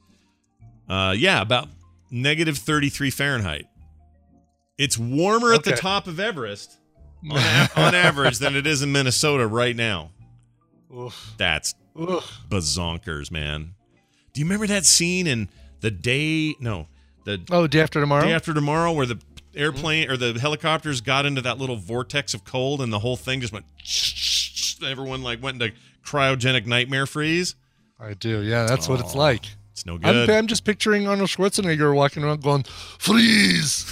Uh, yeah, about negative thirty-three Fahrenheit. It's warmer at the Okay. top of Everest on, a- on average than it is in Minnesota right now. Oof. That's Oof. bazonkers, man. Do you remember that scene in the day? No, the Oh, day after tomorrow? day after tomorrow, where the airplane or the helicopters got into that little vortex of cold, and the whole thing just went. Everyone like went into cryogenic nightmare freeze. I do, yeah. That's what it's Oh, like. It's no I'm, good. I'm just picturing Arnold Schwarzenegger walking around going, freeze!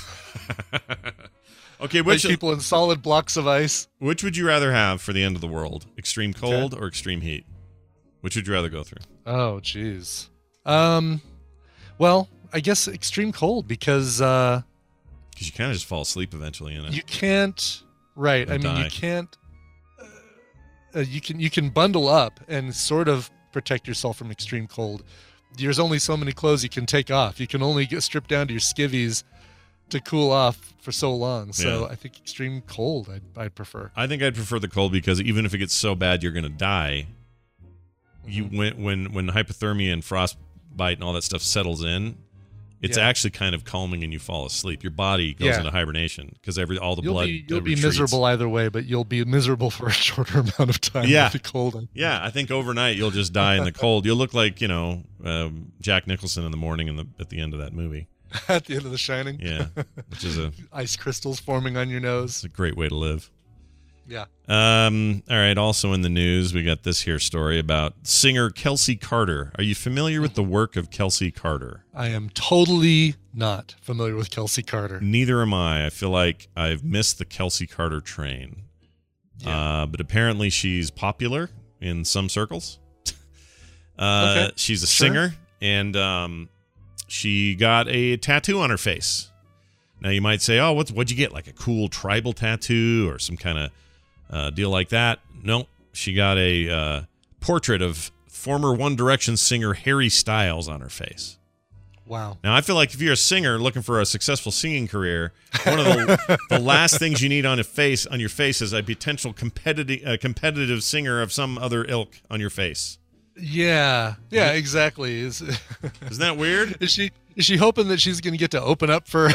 Okay, Like which people in solid blocks of ice. which would you rather have for the end of the world? Extreme cold or extreme heat? Which would you rather go through? Oh, jeez. Um, well, I guess extreme cold because uh, Because you kind of just fall asleep eventually in it. you can't. Right. Or I mean, die. you can't. Uh, uh, you can you can bundle up and sort of protect yourself from extreme cold. There's only so many clothes you can take off. You can only get stripped down to your skivvies to cool off for so long. So Yeah. I think extreme cold I'd, I'd prefer. I think I'd prefer the cold because even if it gets so bad you're going to die, you Mm-hmm. when when when hypothermia and frostbite and all that stuff settles in, it's Yeah. actually kind of calming and you fall asleep. Your body goes Yeah. into hibernation because every all the You'll blood be you'll uh, be retreats. miserable either way, but you'll be miserable for a shorter amount of time. Yeah. with the cold. Yeah, I think overnight you'll just die in the cold. You'll look like you know um, Jack Nicholson in the morning in the at the end of that movie. At the end of The Shining. Yeah, which is a, Ice crystals forming on your nose. it's a great way to live. Yeah. Um, all right. Also in the news, we got this here story about singer Kelsey Carter. Are you familiar with the work of Kelsey Carter? I am totally not familiar with Kelsey Carter. Neither am I. I feel like I've missed the Kelsey Carter train. Yeah. Uh, but apparently she's popular in some circles. uh, Okay. She's a Sure. singer, and um, she got a tattoo on her face. Now you might say, "Oh, what's what'd you get? Like a cool tribal tattoo or some kind of uh, deal like that?" No, she got a uh, portrait of former One Direction singer Harry Styles on her face. Wow. Now, I feel like if you're a singer looking for a successful singing career, one of the, the last things you need on a face on your face is a potential competitive uh, competitive singer of some other ilk on your face. Yeah. Yeah, exactly. Is Isn't that weird? is she is she hoping that she's going to get to open up for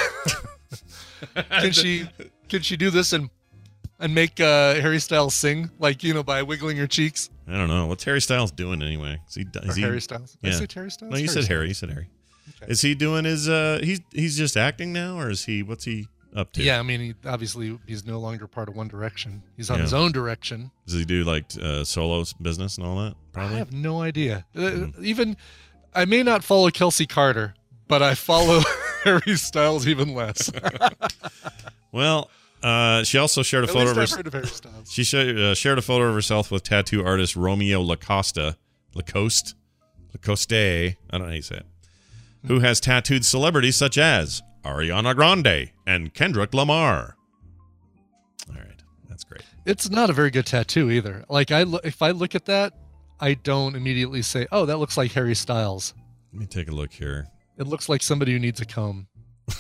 Can she can she do this and and make uh, Harry Styles sing like, you know, by wiggling her cheeks? I don't know. What's Harry Styles doing anyway? Is he? Is Or he Harry Styles? Did I Yeah. say Harry Styles? No, you said Harry. You said Harry. Okay. Is he doing his? Uh, he's he's just acting now, or is he? What's he up to? Yeah, I mean, he, obviously he's no longer part of One Direction. He's on Yeah. his own direction. Does he do like uh, solo business and all that? I Probably. have no idea. Uh, Mm-hmm. even I may not follow Kelsey Carter, but I follow Harry Styles even less. Well, uh, she also shared a At photo least of her. I've heard of Harry Styles. She shared, uh, shared a photo of herself with tattoo artist Romeo Lacosta, Lacoste, Lacoste, I don't know how you say it, who has tattooed celebrities such as Ariana Grande and Kendrick Lamar. All right, that's great. It's not a very good tattoo either. Like I, lo- if I look at that, I don't immediately say, "Oh, that looks like Harry Styles." Let me take a look here. It looks like somebody who needs a comb.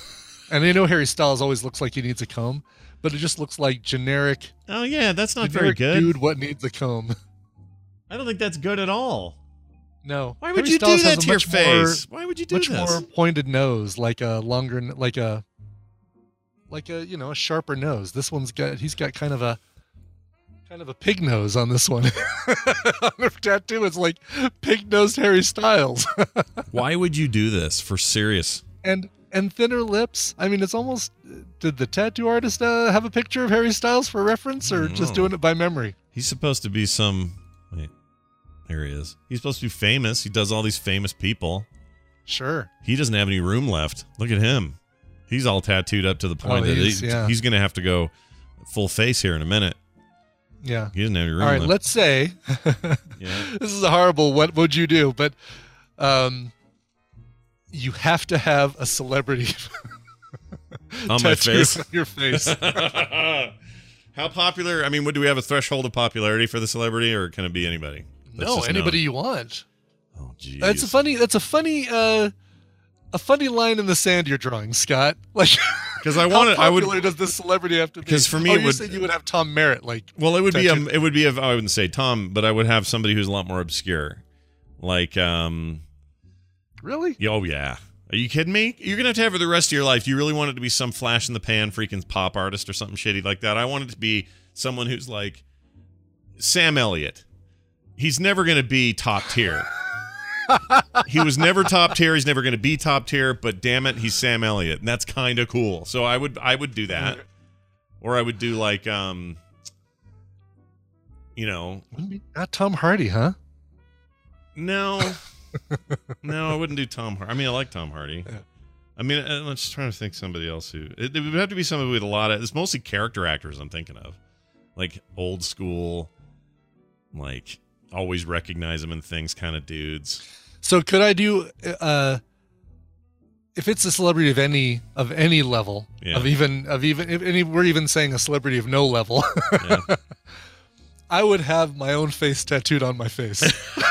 And I know Harry Styles always looks like he needs a comb, but it just looks like generic. Oh yeah, that's not very generic good. Dude, what needs a comb? I don't think that's good at all. No. Why would Harry you Styles do has that a to your much face? more- Why would you do much this? more pointed nose, like a longer, like a, like a you know a sharper nose. This one's got he's got kind of a, kind of a pig nose on this one. On the tattoo, it's like pig nosed Harry Styles. Why would you do this? For serious? and and thinner lips. I mean, it's almost. Did the tattoo artist uh, have a picture of Harry Styles for reference, or just No. doing it by memory? He's supposed to be some. Wait, there he is. He's supposed to be famous. He does all these famous people. Sure. He doesn't have any room left. Look at him. He's all tattooed up to the point Oh, that he's- he- yeah. he's going to have to go full face here in a minute. Yeah. He doesn't have any room All right. left. Let's say Yeah. this is a horrible. What would you do? But um, you have to have a celebrity On my tattooed face. on your face. How popular? I mean, what, do we have a threshold of popularity for the celebrity, or can it be anybody? That's No, just anybody known? you want. Oh, geez. That's a funny. That's a funny. Uh, a funny line in the sand you're drawing, Scott. Like, because I how wanted. I would. popular does this celebrity have to be? 'Cause for me oh, it you would- said you would have Tom Merritt. Like, Well, it would be. tattooed. Um, it would be. If I wouldn't say Tom, but I would have somebody who's a lot more obscure, like. um really? Oh yeah. Are you kidding me? You're gonna have to have for the rest of your life. You really want it to be some flash in the pan freaking pop artist or something shitty like that. I want it to be someone who's like Sam Elliott. He's never gonna be top tier. He was never top tier. He's never gonna be top tier. But damn it, he's Sam Elliott, and that's kind of cool. So I would, I would do that, or I would do like, um, you know, Not Tom Hardy, huh? no. No, I wouldn't do Tom Hardy. I mean, I like Tom Hardy. Yeah. I mean, I'm just trying to think somebody else who it, it would have to be somebody with a lot of. It's mostly character actors I'm thinking of, like old school, like always recognize them in things kind of dudes. So could I do? Uh, if it's a celebrity of any of any level, Yeah. of even of even if any, we're even saying a celebrity of no level, Yeah. I would have my own face tattooed on my face.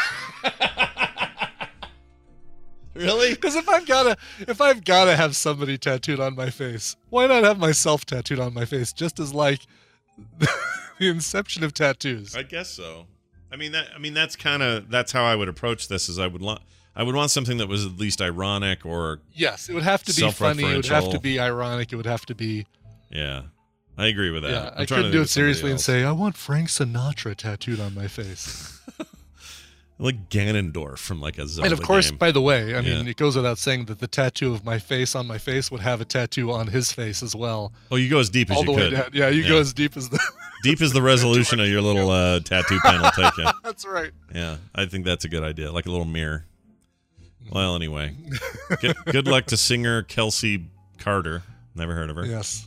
Really? Because if I've gotta if I've gotta have somebody tattooed on my face, why not have myself tattooed on my face? Just as like the inception of tattoos. I guess so. I mean that. I mean that's kind of that's how I would approach this. Is I would want I would want something that was at least ironic or Yes, it would have to be funny. It would have to Self-referential. be ironic. It would have to be. yeah. I agree with that. Yeah, I'm I trying to couldn't do think it of somebody seriously and else. say I want Frank Sinatra tattooed on my face. like Ganondorf from like a Zelda And of course, game. by the way, I mean Yeah. it goes without saying that the tattoo of my face on my face would have a tattoo on his face as well. Oh, you go as deep as All you the way could. down. Yeah, you go as deep as the. Deep as the resolution of your little uh, tattoo pen will take you. That's right. Yeah, I think that's a good idea, like a little mirror. Well, anyway, good, good luck to singer Kelsey Carter. Never heard of her. Yes.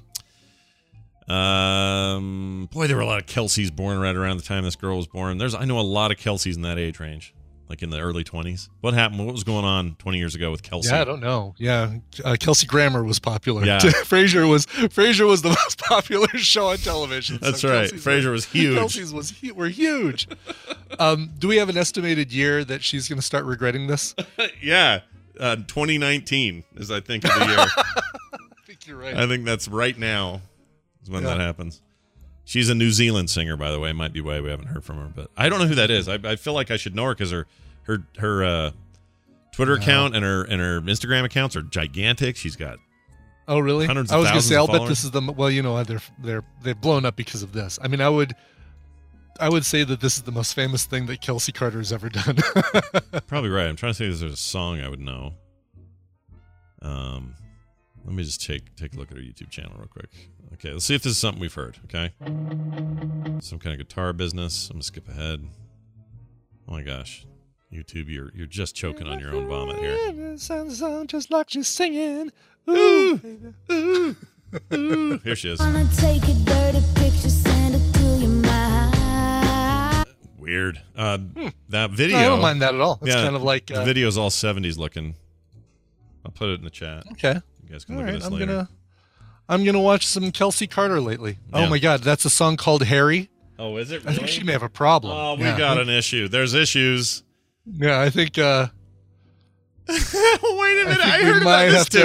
Um, boy, there were a lot of Kelseys born right around the time this girl was born. There's, I know a lot of Kelseys in that age range, like in the early twenties. What happened? What was going on twenty years ago with Kelsey? Yeah, I don't know. Yeah, uh, Kelsey Grammer was popular. Yeah. Frasier was Frasier was the most popular show on television. That's so right. Kelsey's Frasier were- was huge. Kelsey's was hu- were huge. um, do we have an estimated year that she's going to start regretting this? yeah, uh, twenty nineteen is I think of the year. I think you're right. I think that's right now is when Yeah. that happens. She's a New Zealand singer, by the way. Might be why we haven't heard from her, but I don't know who that is. I, I feel like I should know her because her her her uh, Twitter No. account and her and her Instagram accounts are gigantic. She's got Oh, really? hundreds of I was gonna thousands say, of I'll bet followers. this is the well. You know, they're they're they've blown up because of this. I mean, I would, I would say that this is the most famous thing that Kelsey Carter has ever done. probably right. I'm trying to think if there's a song I would know. Um, let me just take take a look at her YouTube channel real quick. Okay, let's see if this is something we've heard. Okay, some kind of guitar business. I'm gonna skip ahead. Oh my gosh, YouTube, you're you're just choking on your own vomit here. Sounds song just like she's singing. Ooh, baby. Ooh, ooh. Here she is. Wanna take a dirty picture, send it to your mind. Weird. Uh, that video. I don't mind that at all. It's yeah, kind of like the uh, video's all seventies looking. I'll put it in the chat. Okay. You guys can All look right, at this I'm later. gonna, I'm gonna watch some Kelsey Carter lately. Yeah. Oh my God, that's a song called Harry. Oh, is it? I think really? she may have a problem. Oh, we Yeah. got an issue. There's issues. Yeah, I think. uh Wait a minute, think I, we heard might about this have too. to-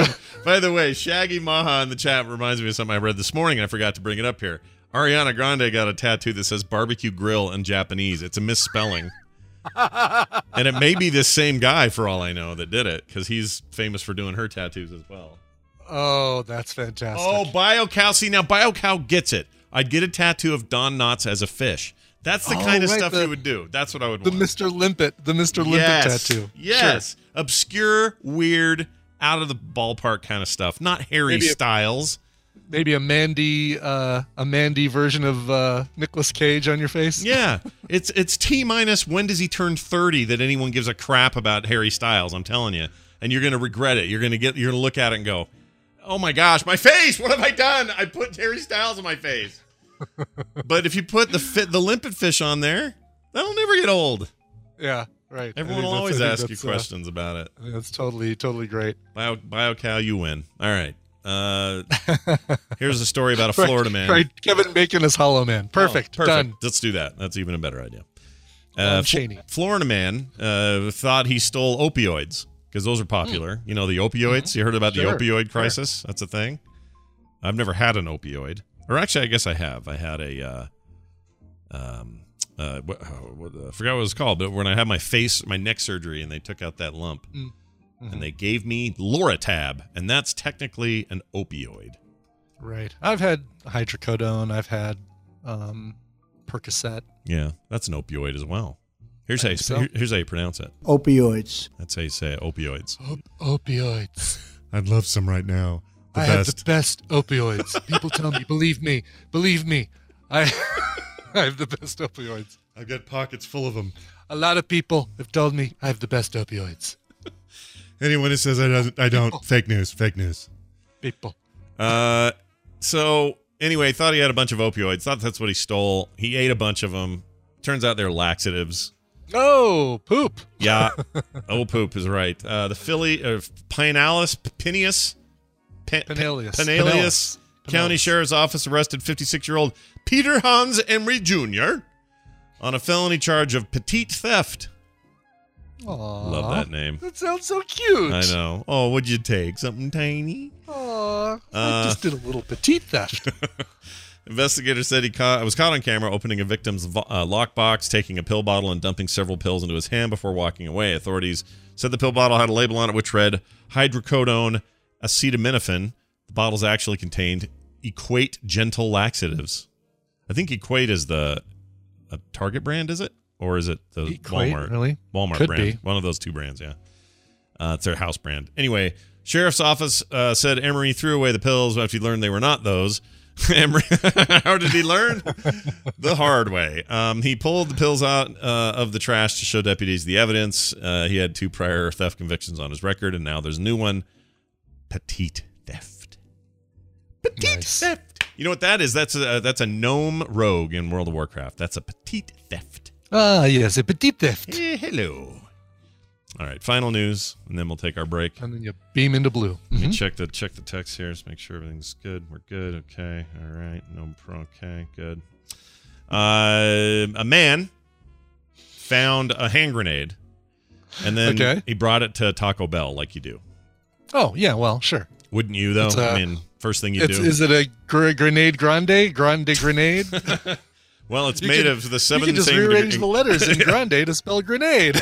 By the way, Shaggy Maha in the chat reminds me of something I read this morning, and I forgot to bring it up here. Ariana Grande got a tattoo that says barbecue grill in Japanese. It's a misspelling. And it may be this same guy, for all I know, that did it, because he's famous for doing her tattoos as well. Oh, that's fantastic. Oh, BioCow. See, now BioCow gets it. I'd get a tattoo of Don Knotts as a fish. That's the Oh, kind of right, stuff the- you would do. That's what I would The want. Mister Limpet, the Mister Limpet yes. tattoo. Yes. Obscure, weird, out of the ballpark kind of stuff. Not Harry Maybe a- Styles. Maybe a Mandy, uh, a Mandy version of uh, Nicolas Cage on your face. Yeah. It's it's T minus when does he turn thirty that anyone gives a crap about Harry Styles, I'm telling you. And you're going to regret it. You're going to get you're going to look at it and go, "Oh my gosh, my face. What have I done? I put Harry Styles on my face." But if you put the fit, the limpet fish on there, that'll never get old. Yeah, right. I Everyone think will that's- always I think ask you that's, uh, questions about it. I think that's totally, totally great. Bio, BioCow, you win. All right. Uh, here's a story about a Right, Florida man. Right, Kevin Bacon as Hollow Man. Perfect. Oh, perfect. Done. Let's do that. That's even a better idea. Lon Uh, Chaney. F- Florida man uh, thought he stole opioids because those are popular. You know, the opioids. You heard about Hmm. Sure, the opioid sure. crisis? That's a thing. I've never had an opioid. Or actually, I guess I have. I had a, uh, um, uh, what, what, I forgot what it was called, but when I had my face, my neck surgery, and they took out that lump, Mm. Mhm. and they gave me Loratab, and that's technically an opioid. Right. I've had hydrocodone. I've had um, Percocet. Yeah, that's an opioid as well. Here's I how you, think so. here- here's how you pronounce it. Opioids. That's how you say it, opioids. Op- opioids. I'd love some right now. The I best. have the best opioids. People tell me, believe me, believe me. I, I have the best opioids. I've got pockets full of them. A lot of people have told me I have the best opioids. Anyone who says I don't, I don't. Fake news. Fake news. People. Uh, so anyway, thought he had a bunch of opioids. Thought that's what he stole. He ate a bunch of them. Turns out they're laxatives. Oh, poop. Yeah. Oh, poop is right. Uh, the Philly, uh, Pinellas, Phineas, Pe- Pinellas. Pinellas Pinellas. County Sheriff's Office arrested fifty-six-year-old Peter Hans Emery Junior on a felony charge of petite theft. Aww. Love that name. That sounds so cute. I know. Oh, what'd you take? Something tiny? Aw, I Uh, just did a little petite theft. Investigators said he caught, was caught on camera opening a victim's vo- uh, lockbox, taking a pill bottle, and dumping several pills into his hand before walking away. Authorities said the pill bottle had a label on it which read hydrocodone acetaminophen. The bottles actually contained Equate Gentle Laxatives. I think Equate is the a Target brand, is it? Or is it the Equate, Walmart? really? Walmart Could brand. be. One of those two brands, yeah. Uh, it's their house brand. Anyway, sheriff's office uh, said Emery threw away the pills after he learned they were not those. Emery, how did he learn? The hard way. Um, he pulled the pills out uh, of the trash to show deputies the evidence. Uh, he had two prior theft convictions on his record, and now there's a new one. Petite theft. Petite Nice. theft. You know what that is? That's a that's a gnome rogue in World of Warcraft. That's a petite theft. Ah, yes, a petite theft. Eh, hello. All right, final news, and then we'll take our break. And then you beam into blue. Let me Mhm. check the check the text here. Just make sure everything's good. We're good. Okay. All right. No pro. Okay. Good. Uh, a man found a hand grenade, and then Okay. he brought it to Taco Bell, like you do. Oh, yeah, well, sure. Wouldn't you though? It's, uh, I mean, first thing you It's, do. is it a gr- grenade grande? Grande grenade? well, it's You made can- of the seven You can just same rearrange degree- the letters in grande to spell grenade.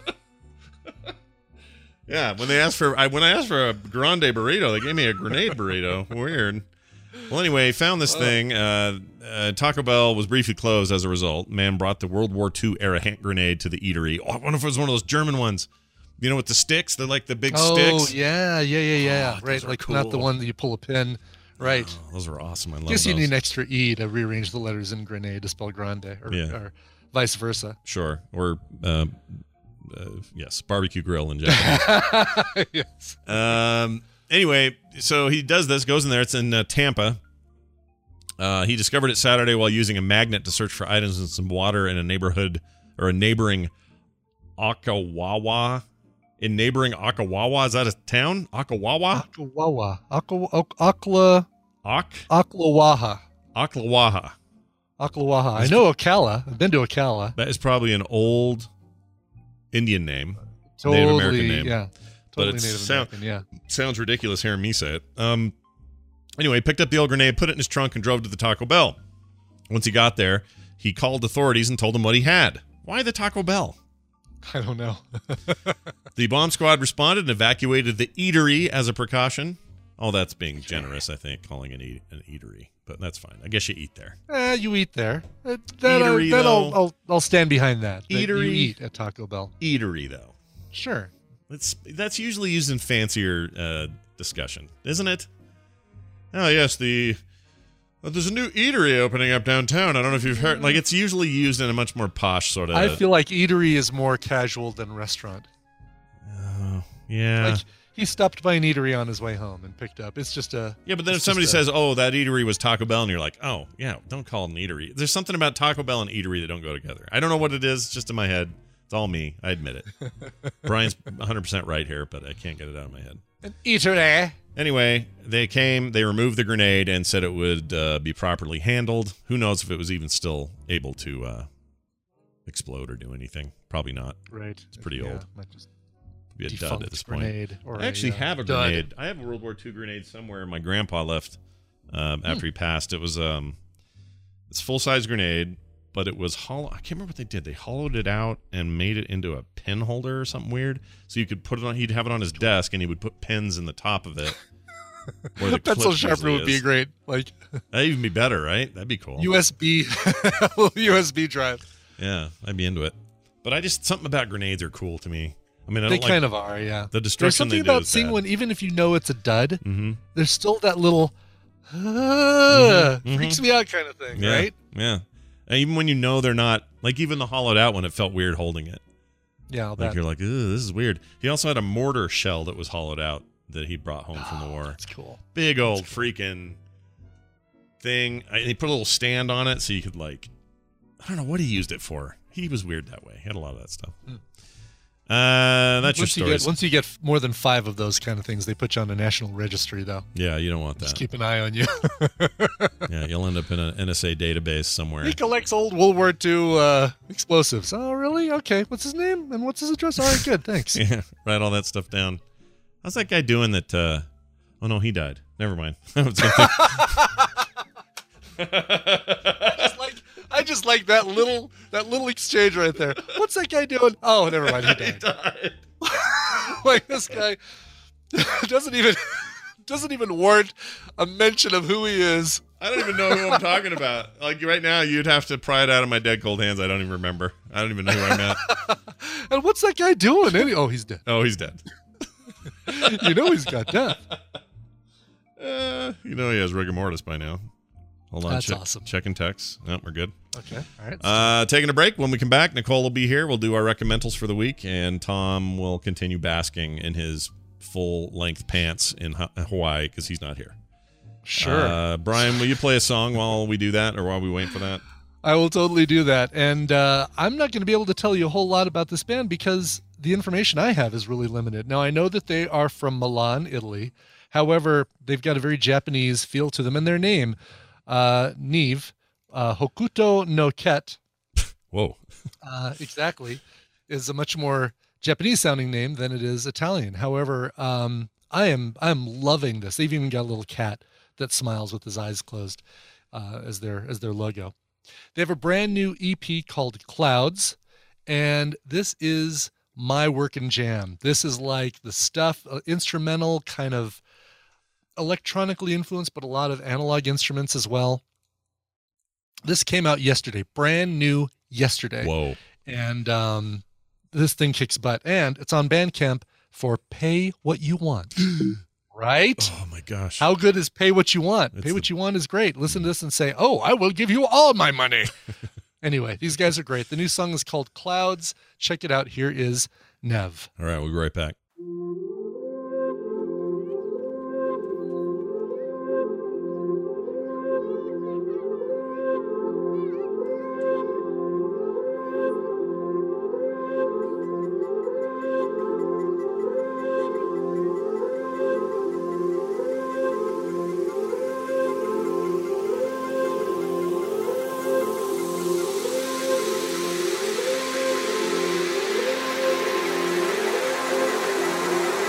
Yeah, when they asked for I when I asked for a grande burrito, they gave me a grenade burrito. Weird. Well, anyway, found this thing. Uh, uh, Taco Bell was briefly closed as a result. Man brought the World War Two era hand grenade to the eatery. Oh, I wonder if it was one of those German ones. You know, with the sticks. They're like the big oh, sticks. yeah, yeah, yeah, yeah. Oh, right, those are like not the cool. one that you pull a pin. Right. Oh, those are awesome. I love Guess those. you need an extra E to rearrange the letters in grenade to spell grande, or, Yeah. or vice versa. Sure. Or uh, uh, yes, barbecue grill in Japanese. Yes. Um. Anyway, so he does this, goes in there. It's in uh, Tampa. Uh, he discovered it Saturday while using a magnet to search for items in some water in a neighborhood or a neighboring Akawawa. In neighboring Akawawa, is that a town? Akawawa? Akawawa. Akla, Akla, Ak? Aklawaha. Aklawaha. Aklawaha. I know Ocala. I've been to Ocala. That is probably an old Indian name. Totally, Native American name. yeah. but Totally it Native sound, American, yeah. sounds ridiculous hearing me say it. Um, anyway, he picked up the old grenade, put it in his trunk, and drove to the Taco Bell. Once he got there, he called authorities and told them what he had. Why the Taco Bell? I don't know. The bomb squad responded and evacuated the eatery as a precaution. Oh, that's being generous, I think, calling it eat, an eatery. But that's fine. I guess you eat there. Eh, you eat there. Uh, that, Eatery, uh, that though. I'll, I'll, I'll stand behind that. that Eatery. You eat at Taco Bell. Eatery, though. Sure. That's, that's usually used in fancier uh, discussion, isn't it? Oh, yes, the... Well, there's a new eatery opening up downtown. I don't know if you've heard. Like, it's usually used in a much more posh sort of... I feel like eatery is more casual than restaurant. Oh, yeah. Like, he stopped by an eatery on his way home and picked up. It's just a... Yeah, but then if it's somebody just a- says, oh, that eatery was Taco Bell, and you're like, oh, yeah, don't call it an eatery. There's something about Taco Bell and eatery that don't go together. I don't know what it is, it's just in my head. It's all me. I admit it. Brian's one hundred percent right here, but I can't get it out of my head. An eatery. Anyway, they came, they removed the grenade and said it would uh, be properly handled. Who knows if it was even still able to uh, explode or do anything. Probably not. Right. It's pretty Yeah, old. might just Be a dud defunct at this point. grenade or I actually a, uh, have a dud. grenade. I have a World War Two grenade somewhere my grandpa left um, after Hmm. he passed. It was um, it's full size grenade, but it was hollow. I can't remember what they did. They hollowed it out and made it into a pin holder or something weird. So you could put it on. He'd have it on his desk, and he would put pins in the top of it. Where the pencil clip sharpener usually would be is. great. Like That'd even be better, right? That'd be cool. U S B, U S B drive. Yeah, I'd be into it. But I just something about grenades are cool to me. I mean, I They don't like kind of are, yeah. the There's destruction something they do about is seeing bad. one, even if you know it's a dud. Mhm. There's still that little ah, Mhm, mhm. freaks me out kind of thing, Yeah, right? Yeah. And even when you know they're not, like even the hollowed out one, it felt weird holding it. Yeah, Like that, you're like, ooh, this is weird. He also had a mortar shell that was hollowed out that he brought home from the war. that's cool. Big old freaking thing. I, he put a little stand on it so you could like, I don't know what he used it for. He was weird that way. He had a lot of that stuff. Hmm. Uh, that's once your you stories. get once you get f- more than five of those kind of things, they put you on a national registry, though. Yeah, you don't want Just that. keep an eye on you. Yeah, you'll end up in an N S A database somewhere. He collects old World War Two uh, explosives. Oh, really? Okay. What's his name and what's his address? All right, good. Thanks. Yeah, write all that stuff down. How's that guy doing that? Uh, oh, no, he died. Never mind. I was gonna think- I just like I just like that little that little exchange right there. What's that guy doing? Oh, never mind. He died. He died. Like this guy doesn't even doesn't even warrant a mention of who he is. I don't even know who I'm talking about. Like right now, you'd have to pry it out of my dead cold hands. I don't even remember. I don't even know who I met. And what's that guy doing? Any- oh, he's dead. Oh, he's dead. You know he's got death. Uh, you know he has rigor mortis by now. Hold on. That's check, awesome. Checking texts. Nope, we're good. Okay. All right. Uh, taking a break. When we come back, Nicole will be here. We'll do our recommendals for the week, and Tom will continue basking in his full-length pants in Ha- Hawaii because he's not here. Sure. Uh, Brian, will you play a song while we do that, or while we wait for that? I will totally do that. And uh, I'm not going to be able to tell you a whole lot about this band because the information I have is really limited. Now, I know that they are from Milan, Italy. However, they've got a very Japanese feel to them, and their name, uh, Neve, uh, Hokuto no Ket, Whoa. uh, exactly, is a much more Japanese-sounding name than it is Italian. However, um, I am I'm loving this. They've even got a little cat that smiles with his eyes closed uh, as their as their logo. They have a brand new E P called Clouds, and this is my working jam. This is like the stuff, uh, instrumental, kind of electronically influenced, but a lot of analog instruments as well. This came out yesterday, brand new yesterday. Whoa. And um, this thing kicks butt. And it's on Bandcamp for pay what you want. Right? Oh, my gosh. How good is pay what you want? It's pay what the- you want is great. Listen to this and say, oh, I will give you all my money. Anyway, these guys are great. The new song is called Clouds. Check it out. Here is Nev. All right, we'll be right back. Thank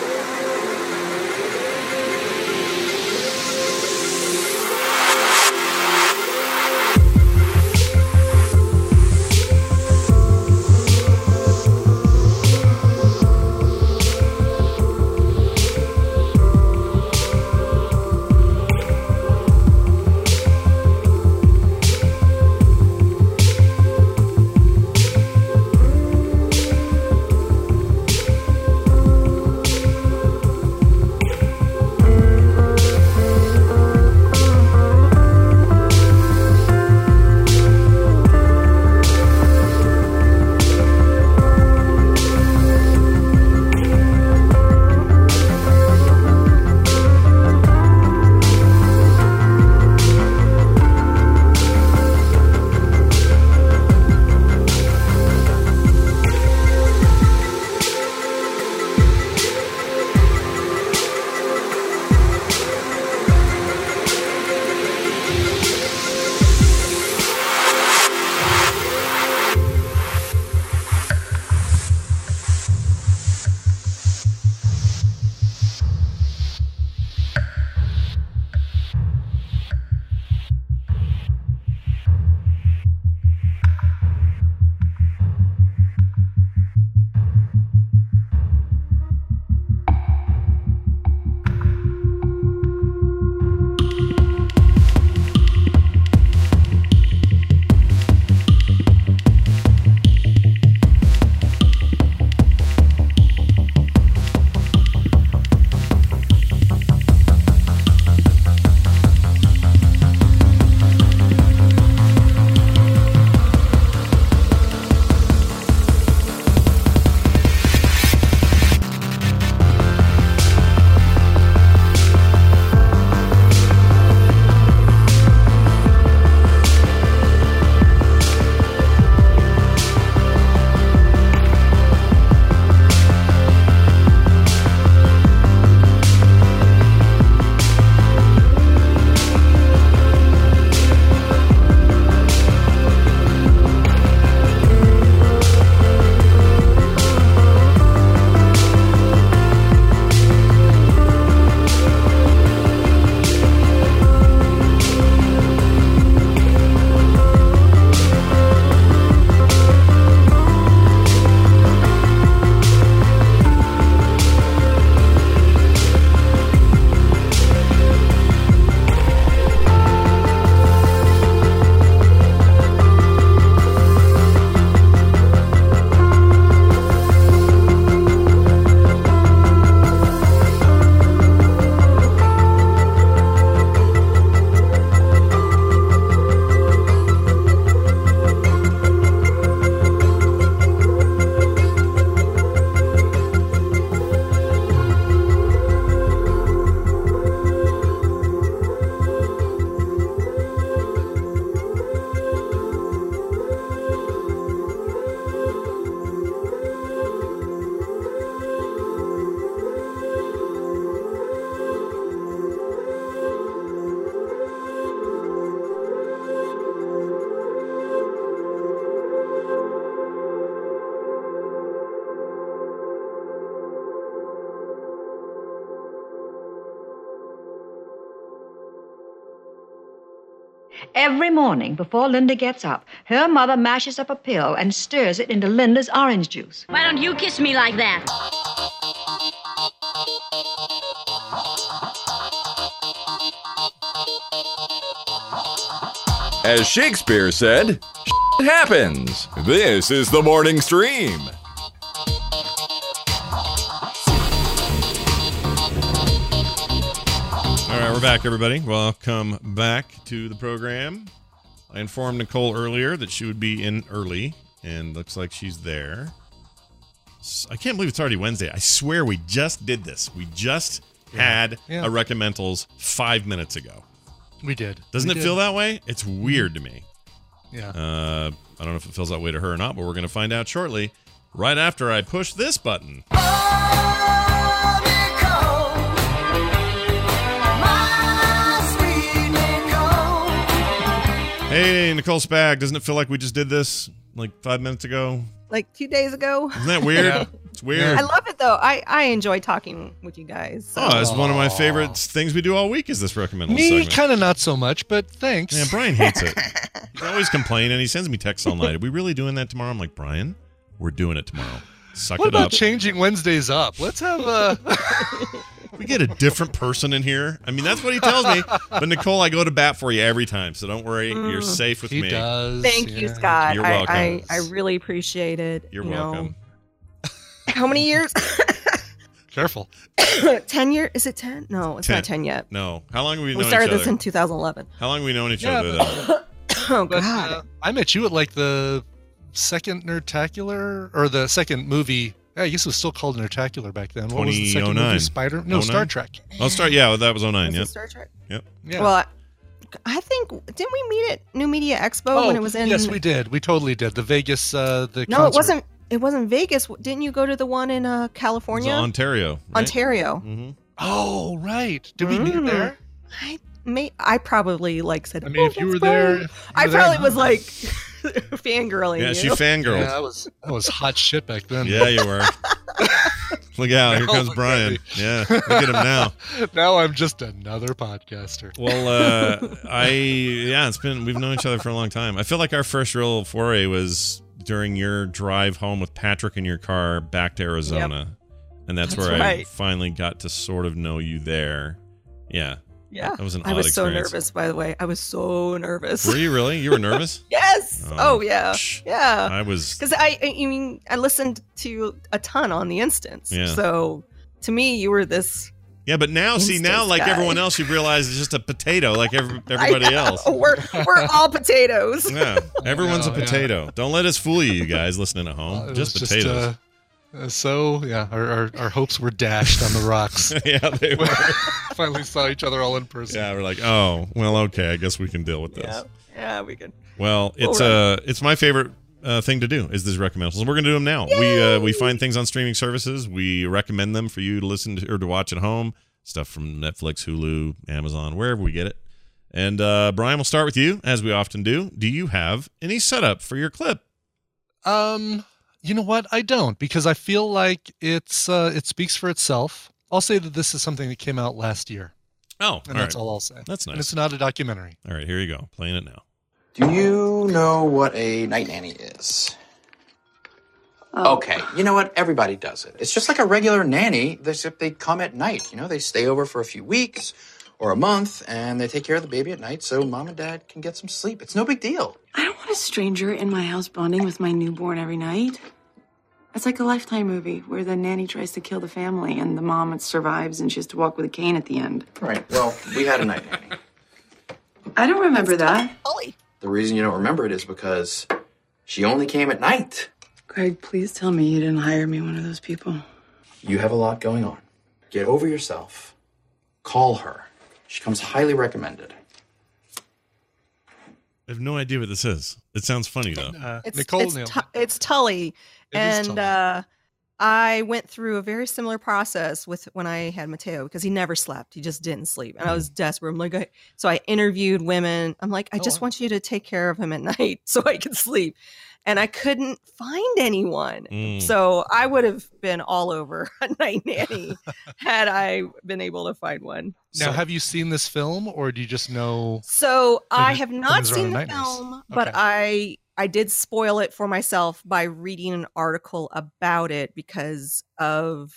Every morning before Linda gets up, her mother mashes up a pill and stirs it into Linda's orange juice. Why don't you kiss me like that? As Shakespeare said, "Shit happens." This is the morning stream. All right, we're back, everybody. Welcome back to the program. I informed Nicole earlier that she would be in early, and looks like she's there. I can't believe it's already Wednesday. I swear we just did this. We just yeah. had yeah. a Recommendals five minutes ago. We did. Doesn't we it did. feel that way? It's weird to me. Yeah. Uh, I don't know if it feels that way to her or not, but we're going to find out shortly, right after I push this button. Hey, Nicole Spag, doesn't it feel like we just did this like five minutes ago? Like two days ago. Isn't that weird? Yeah. It's weird. I love it, though. I, I enjoy talking with you guys. So. Oh, it's one of my favorite things we do all week is this Recommendals Me, segment. kind of not so much, but thanks. Yeah, Brian hates it. He's always complaining. He sends me texts all night. Are we really doing that tomorrow? I'm like, Brian, we're doing it tomorrow. Suck what it about up. changing Wednesdays up? Let's have a... We get a different person in here. I mean, that's what he tells me. But Nicole, I go to bat for you every time, so don't worry. Mm. You're safe with he me. He does. Thank yeah. you, Scott. You're welcome. I, I, I really appreciate it. You're you welcome. Know. How many years? Careful. ten years? Is it ten? No, it's ten. not ten yet. No. How long have we known We started each other? this in two thousand eleven. How long have we known each yeah, other, but, though? Oh, but, God. Uh, I met you at like the second Nerdtacular, or the second movie. Yeah, I guess it was still called Nerdtacular back then. What was the second movie? Spider? No, Star Trek. Oh, Star. Yeah, that was oh nine. Was Yep. it Star Trek? Yep. Yeah. Well, I, I think didn't we meet at New Media Expo oh, when it was in? Yes, we did. We totally did. The Vegas. Uh, the no, concert. it wasn't. It wasn't Vegas. Didn't you go to the one in uh, California? It was Ontario. Right? Ontario. Mm-hmm. Oh, right. Did we mm. meet there? I may. I probably like said. I mean, oh, if you were fine. there, you I were probably there, was like fangirling. Yeah, you. she fangirled. Yeah, that was that was hot shit back then. Yeah, you were. Look out! Here comes Brian. Yeah, look at him now. Now I'm just another podcaster. Well, uh, I yeah, it's been we've known each other for a long time. I feel like our first real foray was during your drive home with Patrick in your car back to Arizona, yep. and that's, that's where right. I finally got to sort of know you there. Yeah. Yeah, that was an I odd was experience. so nervous. By the way, I was so nervous. Were you really? You were nervous? Yes. Oh, oh yeah, psh, yeah. I was because I, I mean, I listened to a ton on the Instance. Yeah. So to me, you were this. Yeah, but now, see, now, like guy. everyone else, you've realized it's just a potato, like every, everybody else. We're we're all potatoes. Yeah, everyone's know, a potato. Yeah. Don't let us fool you, you guys listening at home. Uh, just potatoes. Just, uh, Uh, so yeah, our, our our hopes were dashed on the rocks. Yeah, they were. Finally saw each other all in person. Yeah, we're like, oh, well, okay, I guess we can deal with this. Yeah, yeah, we can. Well, it's we'll uh, it's my favorite uh, thing to do is this Recommendals, and we're gonna do them now. Yay! We uh, we find things on streaming services, we recommend them for you to listen to or to watch at home. Stuff from Netflix, Hulu, Amazon, wherever we get it. And uh, Brian, we'll start with you, as we often do. Do you have any setup for your clip? Um. You know what? I don't, because I feel like it's uh, it speaks for itself. I'll say that this is something that came out last year. Oh, and all that's right. all I'll say. That's nice. And it's not a documentary. All right, here you go. Playing it now. Do you know what a night nanny is? Oh. Okay, you know what? Everybody does it. It's just like a regular nanny, except they come at night. You know, they stay over for a few weeks or a month, and they take care of the baby at night so mom and dad can get some sleep. It's no big deal. I don't want a stranger in my house bonding with my newborn every night. It's like a Lifetime movie where the nanny tries to kill the family and the mom survives and she has to walk with a cane at the end. Right. Well, we had a night nanny. I don't remember that. Ollie. The reason you don't remember it is because she only came at night. Greg, please tell me you didn't hire me one of those people. You have a lot going on. Get over yourself. Call her. She comes highly recommended. I have no idea what this is. It sounds funny, though. Uh, It's, Nicole it's, Neal. tu- it's Tully. It is and Tully. uh, I went through a very similar process with when I had Mateo because he never slept. He just didn't sleep. And I was desperate. I'm like, I, so I interviewed women. I'm like, I Oh, just wow. want you to take care of him at night so I can sleep. and I couldn't find anyone. Mm. So I would have been all over a night nanny had I been able to find one. Now, So- have you seen this film, or do you just know? So I it- have it not is around seen the night nurse? film, but Okay. I I did spoil it for myself by reading an article about it because of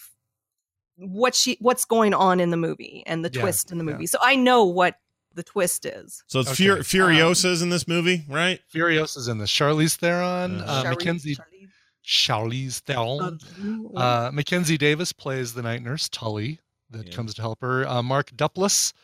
what she what's going on in the movie and the Yeah, twist in the yeah. movie. So I know what the twist is. So it's Okay. Fur- Furiosa's in this movie, right? Furiosa's in this. Charlize Theron, Yeah. uh, Charlize- Mackenzie, Charlize Theron. Charlize- Uh, Mackenzie Davis plays the night nurse Tully that Yeah. comes to help her. Uh, Mark Duplass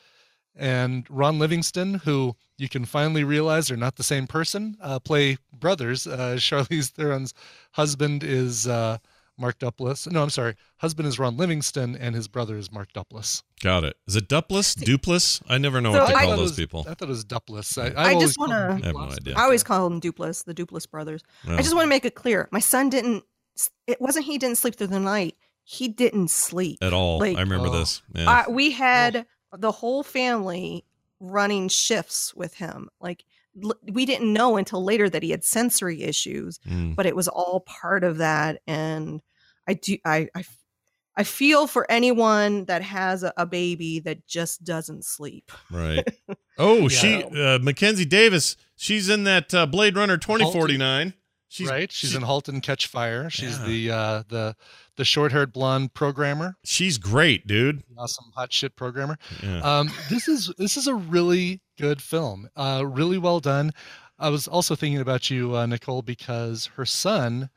and Ron Livingston, who you can finally realize are not the same person, uh, play brothers. Uh, Charlize Theron's husband is uh, Mark Duplass. No, I'm sorry. Husband is Ron Livingston, and his brother is Mark Duplass. Got it. Is it Duplass? Duplass? I never know So what to I- call thought it those was- people. I thought it was Duplass. I, I I've just always called wanna- him I have no Duplass. idea. I always call them Duplass, the Duplass brothers. Well, I just want to make it clear. My son didn't it wasn't he didn't sleep through the night. He didn't sleep. at all. like- I remember Oh. this. Yeah. Uh, we had the whole family running shifts with him. Like l- we didn't know until later that he had sensory issues, Mm. but it was all part of that. And I do, I, I, I feel for anyone that has a, a baby that just doesn't sleep. Right. Oh, she, uh, Mackenzie Davis. She's in that uh, Blade Runner twenty forty-nine. She's right. She's she- in *Halt and Catch Fire*. She's Yeah. the uh, the the short-haired blonde programmer, She's great, dude. awesome hot shit programmer. Yeah. Um, this is this is a really good film. Uh, really well done. I was also thinking about you, uh, Nicole, because her son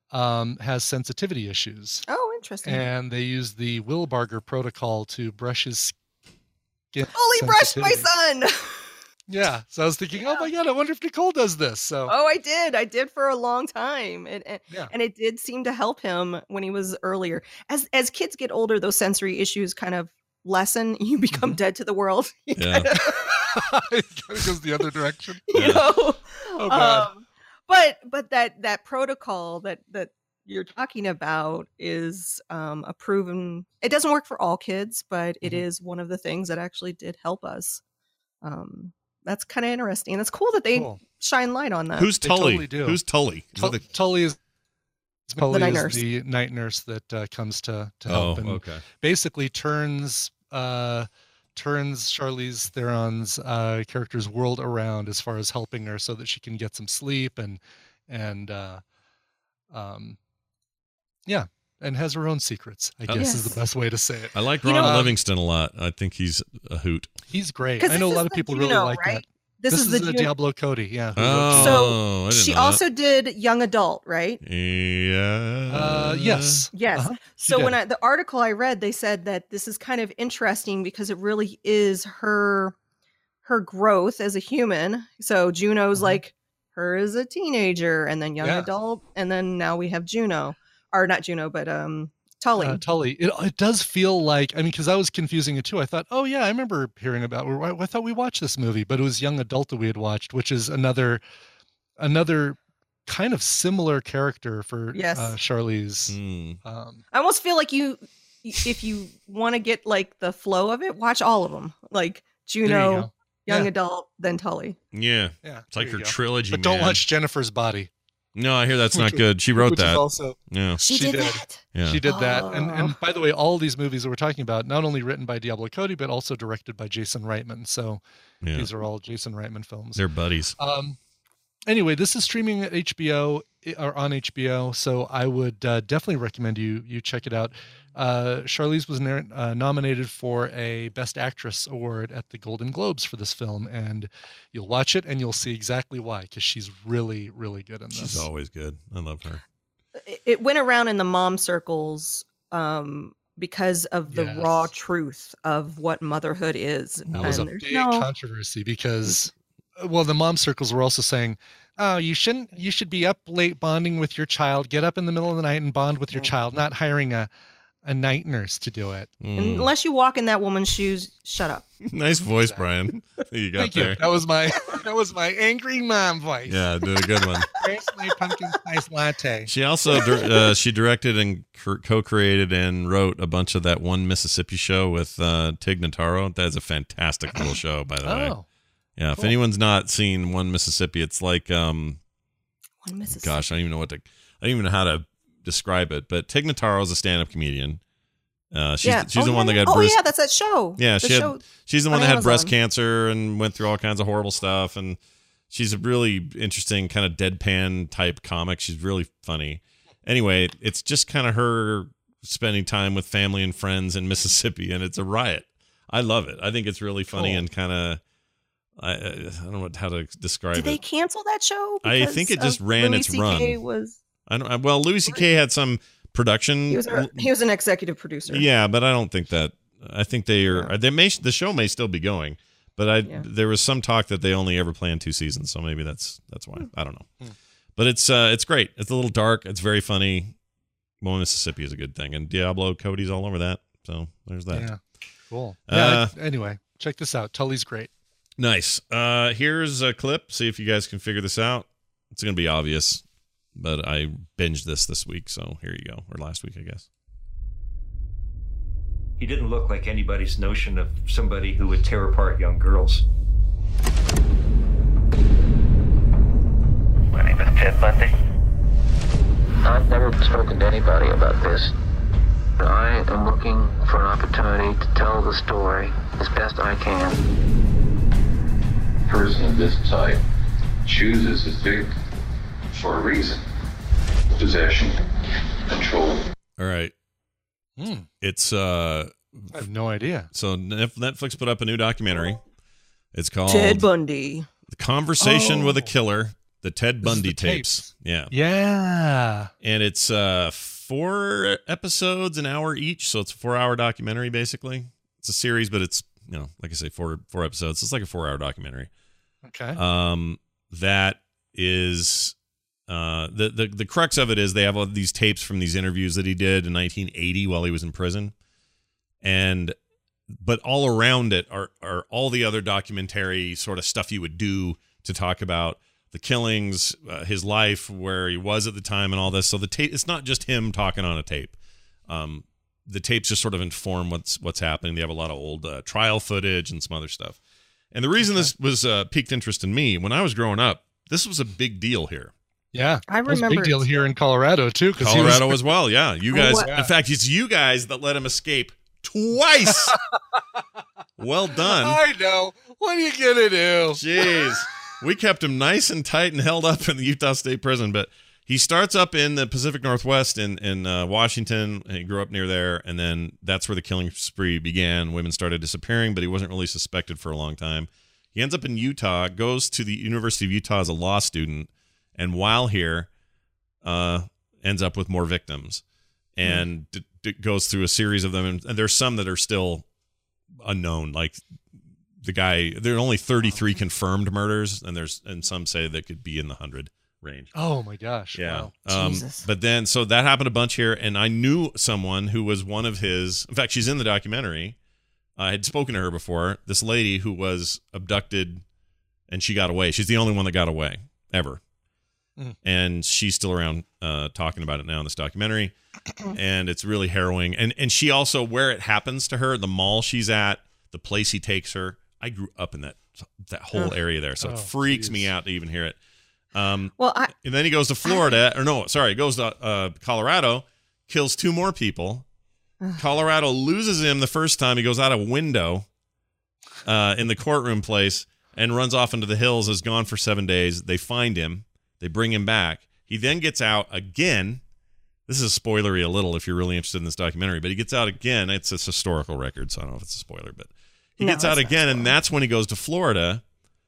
um, has sensitivity issues, Oh, interesting. and they use the Wilbarger protocol to brush his skin. Holy brushed my sensitivity. son. Yeah. So I was thinking, oh my god, I wonder if Nicole does this. So Oh, I did. I did for a long time. And, and, Yeah. and it did seem to help him when he was earlier. As as kids get older, those sensory issues kind of lessen. You become dead to the world. You Yeah. kinda- it kind of goes the other direction. you Yeah. know. Oh god. Um, but but that that protocol that that you're talking about is um, a proven. It doesn't work for all kids, but it Mhm. is one of the things that actually did help us. Um, that's kind of interesting. And it's cool that they Cool. shine light on that. Who's They Tully? totally do. Who's Tully? Is Tul- that the- Tully is Tully night is nurse. the night nurse that uh, comes to to oh, help and okay. basically turns uh, turns Charlize Theron's uh, character's world around as far as helping her so that she can get some sleep and and uh, um, yeah, and has her own secrets. I Oh. guess is Yes. the best way to say it. I like You Ron know- Livingston a lot. I think he's a hoot. He's great. 'Cause I know a this lot is of the people really Juno, like right? that. This, This, is, is, the the Juno- Diablo Cody. Yeah. who wrote Oh, it. So, I didn't she know that. also did young adult, right? Yeah. Uh, yes. Yes. Uh-huh. She So when did. I, the article I read, they said that this is kind of interesting because it really is her her growth as a human. So Juno's Mhm. like her as a teenager, and then young Yeah. adult, and then now we have Juno, or not Juno, but um Tully. Uh, Tully. It, it does feel like, I mean, because I was confusing it too. I thought, oh yeah, I remember hearing about. I, I thought we watched this movie, but it was Young Adult that we had watched, which is another, another kind of similar character for Yes. uh, Charlize. Hmm. Um, I almost feel like you, if you want to get like the flow of it, watch all of them, like there you Juno, go. young Yeah. adult, then Tully. Yeah. Yeah, It's like there her you go. trilogy. But don't man. watch Jennifer's Body. No, I hear that's Which not is- good. She wrote which is that. also Yeah. She, She did, did. that. Yeah. She did that. And Oh. and by the way, all these movies that we're talking about, not only written by Diablo Cody, but also directed by Jason Reitman. So Yeah. these are all Jason Reitman films. They're buddies. Um, anyway, this is streaming at H B O i- or on H B O, so I would uh, definitely recommend you you check it out. Uh, Charlize was nar- uh, nominated for a Best Actress award at the Golden Globes for this film, and you'll watch it and you'll see exactly why, because she's really, really good in this. She's always good. I love her. It, it went around in the mom circles um, because of the Yes. raw truth of what motherhood is. That was a And there's big no- controversy because, well, the mom circles were also saying, "Oh, you shouldn't. You should be up late bonding with your child. Get up in the middle of the night and bond with your child, not hiring a a night nurse to do it." Mm. Unless you walk in that woman's shoes, shut up. Nice voice, Brian. You got Thank there. you. That was my that was my angry mom voice. Yeah, did a good one. Where's my pumpkin spice latte? She also dir- uh, she directed and cr- co-created and wrote a bunch of that One Mississippi show with uh, Tig Notaro. That is a fantastic little show, by the way. Oh, Yeah, if cool. anyone's not seen One Mississippi, it's like um, One Mississippi. Gosh, I don't even know what to. I don't even know how to describe it. But Tig Notaro is a stand-up comedian. Uh, she's yeah. she's oh, the yeah, one that yeah. got Oh breast. yeah, that's that show. Yeah, the she had, show she's the one on that had Amazon. breast cancer and went through all kinds of horrible stuff. And she's a really interesting kind of deadpan type comic. She's really funny. Anyway, it's just kind of her spending time with family and friends in Mississippi, and it's a riot. I love it. I think it's really funny Cool. and kind of. I, I don't know what, how to describe Did it. they cancel that show? I because think it just of ran Louis its C K run. Was I don't. Well, Louis C K had some production. he was a, he was an executive producer. Yeah, but I don't think that. I think they are. They may. The show may still be going, but I. Yeah. There was some talk that they only ever planned two seasons, so maybe that's that's why. I don't know. But it's uh it's great. It's a little dark. It's very funny. Well, Mississippi is a good thing, and Diablo Cody's all over that. So there's that. Yeah, cool. Uh, Yeah, anyway, check this out. Tully's great. Nice. Uh, here's a clip. See if you guys can figure this out. It's gonna be obvious, but I binged this this week, so here you go. Or last week, I guess. He didn't look like anybody's notion of somebody who would tear apart young girls. My name is Ted Bundy. I've never spoken to anybody about this. I am looking for an opportunity to tell the story as best I can. A person of this type chooses his victim for a reason. Possession, control. All right. Hmm. It's uh I have no idea. So Nef- Netflix put up a new documentary. It's called Ted Bundy. The Conversation Oh. with a Killer, the Ted This is Bundy the tapes. Yeah. Yeah. And it's uh four episodes, an hour each, so it's a four-hour documentary basically. It's a series, but it's, you know, like I say, four four episodes. It's like a four-hour documentary. Okay. Um that is uh the, the the crux of it is they have all these tapes from these interviews that he did in nineteen eighty while he was in prison. And but all around it are are all the other documentary sort of stuff you would do to talk about the killings, uh, his life, where he was at the time, and all this. So the tape, it's not just him talking on a tape. Um, the tapes just sort of inform what's what's happening. They have a lot of old uh, trial footage and some other stuff. And the reason this was uh, piqued interest in me when I was growing up, this was a big deal here. Yeah, I It was a remember big deal it. here in Colorado too. 'Cause he was- Colorado as well, yeah. You Oh, guys, what- in fact, it's you guys that let him escape twice. Well done. I know. What are you gonna do? Jeez. We kept him nice and tight and held up in the Utah State Prison, but he starts up in the Pacific Northwest in, in uh, Washington. He grew up near there, and then that's where the killing spree began. Women started disappearing, but he wasn't really suspected for a long time. He ends up in Utah, goes to the University of Utah as a law student, and while here, uh, ends up with more victims. And d- d- goes through a series of them, and, and there's some that are still unknown, like the guy. There are only thirty-three confirmed murders, and there's and some say that could be in the hundred range. Oh my gosh. Yeah. Wow. Um, Jesus. but then, so that happened a bunch here, and I knew someone who was one of his. In fact, she's in the documentary. I had spoken to her before. This lady who was abducted, and she got away. She's the only one that got away ever. Mm. And she's still around uh, talking about it now in this documentary. And it's really harrowing. And and she also, where it happens to her, the mall she's at, the place he takes her. I grew up in that that whole Ugh. area there, so Oh, it freaks geez. me out to even hear it. Um, Well, I and then he goes to Florida, or no, sorry, goes to uh, Colorado, kills two more people. Colorado loses him the first time. He goes out a window uh, in the courtroom place and runs off into the hills, is gone for seven days. They find him. They bring him back. He then gets out again. This is spoilery a little if you're really interested in this documentary, but he gets out again. It's a historical record, so I don't know if it's a spoiler, but he No, gets it's out not again, and that's when he goes to Florida.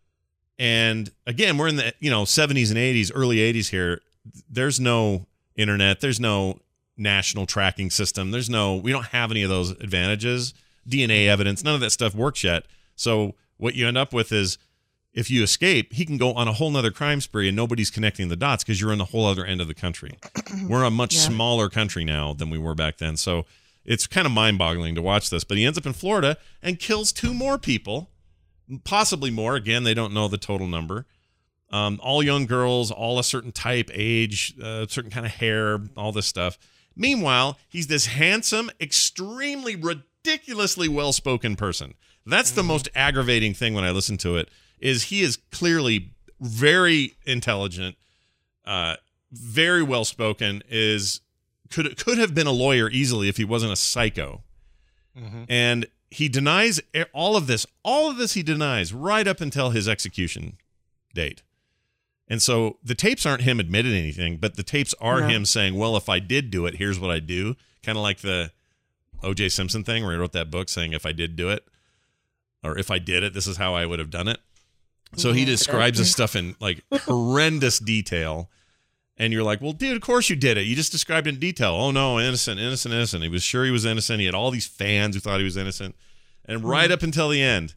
And again, we're in the you know seventies and eighties, early eighties here. There's no internet. There's no national tracking system. There's no, we don't have any of those advantages. D N A evidence, none of that stuff works yet. So what you end up with is, if you escape, he can go on a whole nother crime spree and nobody's connecting the dots because you're in the whole other end of the country. We're a much Yeah. smaller country now than we were back then. So it's kind of mind-boggling to watch this. But he ends up in Florida and kills two more people, possibly more. Again, they don't know the total number. Um, all young girls, all a certain type, age, uh, certain kind of hair, all this stuff. Meanwhile, he's this handsome, extremely ridiculously well-spoken person. That's the most aggravating thing when I listen to it, is he is clearly very intelligent, uh, very well spoken, is could could have been a lawyer easily if he wasn't a psycho. Mm-hmm. And he denies all of this. All of this he denies right up until his execution date. And so the tapes aren't him admitting anything, but the tapes are No. him saying, well, if I did do it, here's what I do. Kind of like the O J Simpson thing where he wrote that book saying, if I did do it, or if I did it, this is how I would have done it. So he describes this stuff in like horrendous detail. And you're like, well, dude, of course you did it. You just described it in detail. Oh, no, innocent, innocent, innocent. He was sure he was innocent. He had all these fans who thought he was innocent. And right up until the end,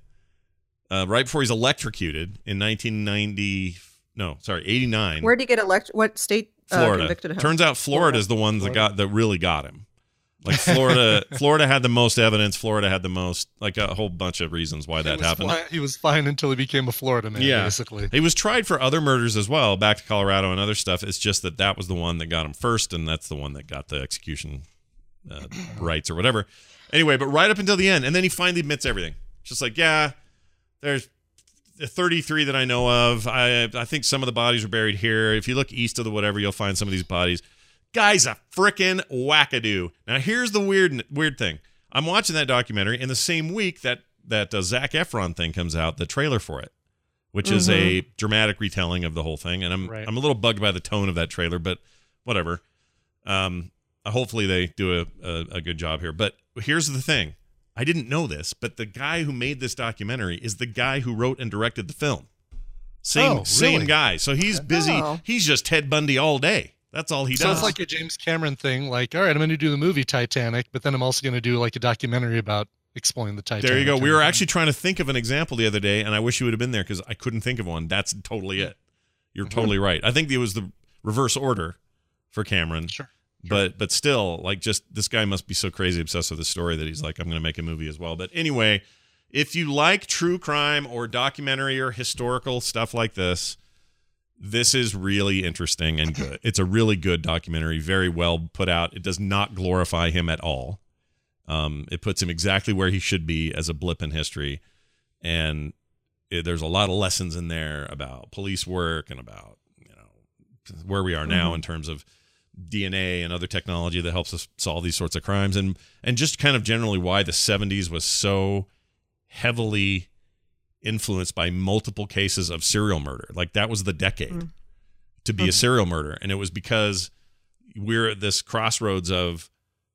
uh, right before he's electrocuted in nineteen ninety, no, sorry, eighty-nine. Where did he get elected? What state uh, Florida. convicted him? Turns out Florida is the one that got that really got him. Like Florida, Florida had the most evidence. Florida had the most, like a whole bunch of reasons why that he was happened. Fine, he was fine until he became a Florida man, Yeah, basically. he was tried for other murders as well, back to Colorado and other stuff. It's just that that was the one that got him first, and that's the one that got the execution uh, rights or whatever. Anyway, but right up until the end, and then he finally admits everything. Just like, yeah, there's thirty-three that I know of. I I think some of the bodies are buried here. If you look east of the whatever, you'll find some of these bodies. Guy's a frickin' wackadoo. Now, here's the weird weird thing. I'm watching that documentary in the same week that that uh, Zac Efron thing comes out, the trailer for it, which is a dramatic retelling of the whole thing. And I'm Right. I'm a little bugged by the tone of that trailer, but whatever. Um, hopefully they do a, a, a good job here. But here's the thing. I didn't know this, but the guy who made this documentary is the guy who wrote and directed the film. Same Oh, same really? guy. So he's busy. Oh. He's just Ted Bundy all day. That's all he So does. it's like a James Cameron thing. Like, all right, I'm going to do the movie Titanic, but then I'm also going to do like a documentary about exploring the Titanic. There you go. kind We of were thing. actually trying to think of an example the other day, and I wish you would have been there because I couldn't think of one. That's totally it. You're totally right. I think it was the reverse order for Cameron. Sure. But but still, like, just this guy must be so crazy obsessed with the story that he's like, I'm going to make a movie as well. But anyway, if you like true crime or documentary or historical stuff like this, this is really interesting and good. It's a really good documentary, very well put out. It does not glorify him at all. Um, it puts him exactly where he should be as a blip in history. And it, there's a lot of lessons in there about police work and about, you know, where we are now Mm-hmm. in terms of D N A and other technology that helps us solve these sorts of crimes. And, and just kind of generally why the seventies was so heavily influenced by multiple cases of serial murder. Like that was the decade Mm. to be a serial murder. And it was because we're at this crossroads of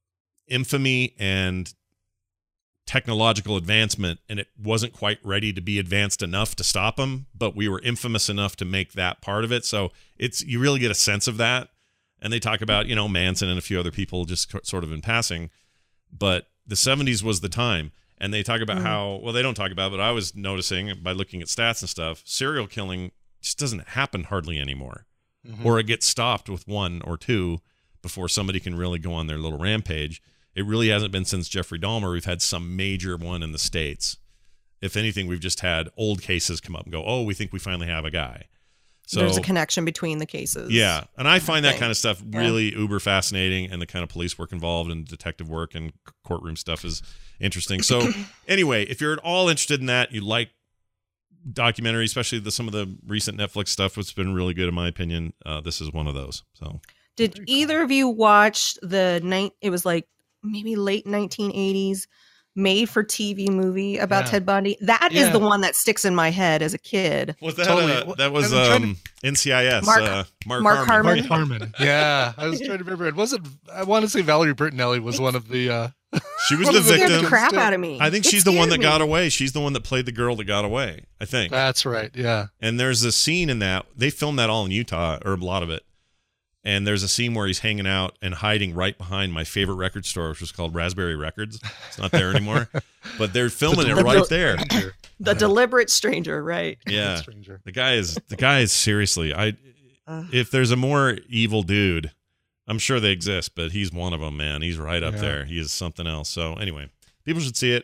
infamy and technological advancement, and it wasn't quite ready to be advanced enough to stop them, but we were infamous enough to make that part of it. So it's, you really get a sense of that. And they talk about, you know, Manson and a few other people just co- sort of in passing, but the seventies was the time. And they talk about Mm. how, well, they don't talk about it, but I was noticing by looking at stats and stuff, serial killing just doesn't happen hardly anymore. Mhm. Or it gets stopped with one or two before somebody can really go on their little rampage. It really hasn't been since Jeffrey Dahmer we've had some major one in the States. If anything, we've just had old cases come up and go, oh, we think we finally have a guy. So There's a connection between the cases. yeah, and I find that thing. kind of stuff Yeah. really uber fascinating, and the kind of police work involved and detective work and c- courtroom stuff is interesting. So anyway, if you're at all interested in that, you like documentary, especially the, some of the recent Netflix stuff, which has been really good in my opinion, uh, this is one of those. So Did either of you watch the night? It was like maybe late nineteen eighties made for T V movie about Yeah. Ted Bundy. That is Yeah. the one that sticks in my head as a kid. was that Totally. uh, that was I'm trying to- um, N C I S? Mark- uh, Mark, Mark Harmon. Harmon. Mark Harmon. Yeah, I was trying to remember. It wasn't. I want to say Valerie Bertinelli was one of the. Uh, She was It the scared victim. the crap out of me. I think It she's the one that scared got me. away. She's the one that played the girl that got away, I think. that's right. Yeah. And there's a scene in that, they filmed that all in Utah, or a lot of it. And there's a scene where he's hanging out and hiding right behind my favorite record store, which was called Raspberry Records. It's not there anymore, but they're filming it The- right the- there. The deliberate stranger, right? Yeah, Stranger. the guy is the guy is seriously. I Uh, if there's a more evil dude, I'm sure they exist, but he's one of them, man. He's right up Yeah. there. He is something else. So anyway, people should see it,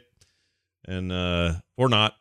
and uh or not.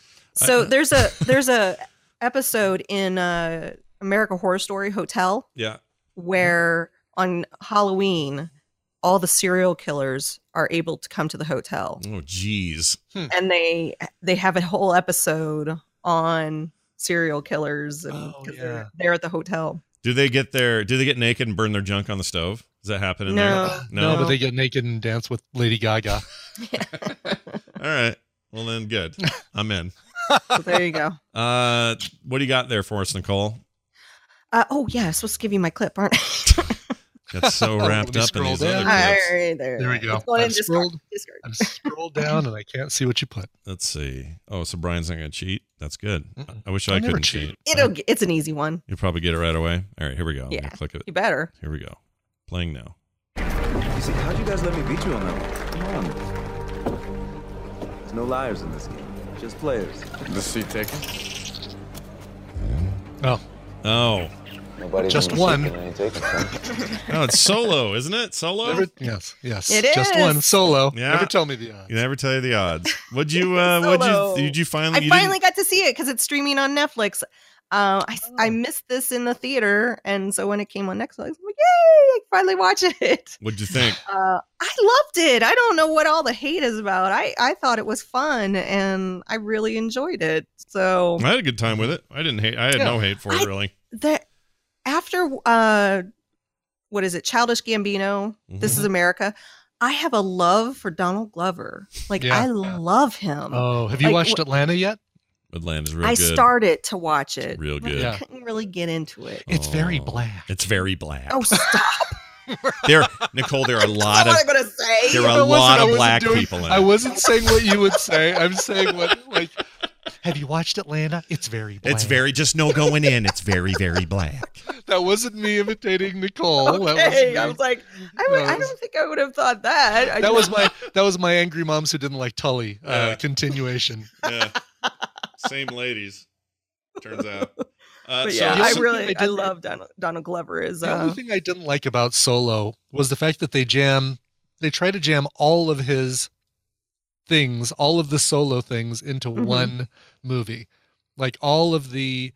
So there's a there's a episode in uh, American Horror Story Hotel Yeah. where on Halloween all the serial killers are able to come to the hotel, Oh, geez. and they they have a whole episode on serial killers and Oh, 'cause yeah. they're, they're at the hotel. Do they get their? Do they get naked and burn their junk on the stove? Does that happen in No. there? No, but they get naked and dance with Lady Gaga. All right. Well, then, good. I'm in. So there you go. Uh, what do you got there for us, Nicole? Uh, oh yeah, I'm supposed to give you my clip, aren't I? Got so wrapped Let me up in these scroll other down. clips. All right, there. There we go. It's going in I've discard. scrolled, discard. I've scrolled down and I can't see what you put. Let's see. Oh, so Brian's not going to cheat? That's good. Mm-mm. I wish I I, never couldn't cheat. cheat. It'll. get- It's an easy one. You'll probably get it right away. All right, here we go. I'm Yeah. gonna click it. You better. Here we go. Playing now. You see, how'd you guys let me beat you on that one? Come on. There's no liars in this game. Just players. The seat taken? Oh. Oh. Nobody's Just in the one. seat and ain't taken from. No, it's solo, isn't it? Solo? Never, yes, yes. It Just is. one solo. Yeah. Never tell me the odds. You never tell you the odds. Would you? Uh, would Solo. you? Did you finally? I you finally didn't- got to see it because it's streaming on Netflix. Uh, I I missed this in the theater, and so when it came on Netflix, I was like, "Yay! I can finally watch it." What'd you think? Uh, I loved it. I don't know what all the hate is about. I I thought it was fun, and I really enjoyed it. So I had a good time with it. I didn't hate. I had Yeah. no hate for it I- really. that after uh, what is it? Childish Gambino. This is America. I have a love for Donald Glover. Like Yeah. I love him. Oh, have you Like, watched wh- Atlanta yet? Atlanta's real I good. started to watch it. Real but good. I Yeah. couldn't really get into it. It's very Oh, black. It's very black. Oh, stop. There, Nicole. There are a lot That's of. what I'm gonna say. There are I a wasn't- lot I of wasn't black doing- people in I it. wasn't saying what you would say. I'm saying what, like, have you watched Atlanta? It's very black. It's very just no going in. It's very very black. That wasn't me imitating Nicole. That was Okay, me. I was like, I, would, No, I it was- don't think I would have thought that. I that was just- my that was my angry moms who didn't like Tully uh, Yeah. continuation. Yeah. Same ladies. Turns out. Uh, But so yeah, the I only really, thing I I, didn't- love Donald, Donald Glover. Is The only uh, thing I didn't like about Solo was the fact that they jam, they try to jam all of his things, all of the Solo things into Mhm. one movie, like all of the,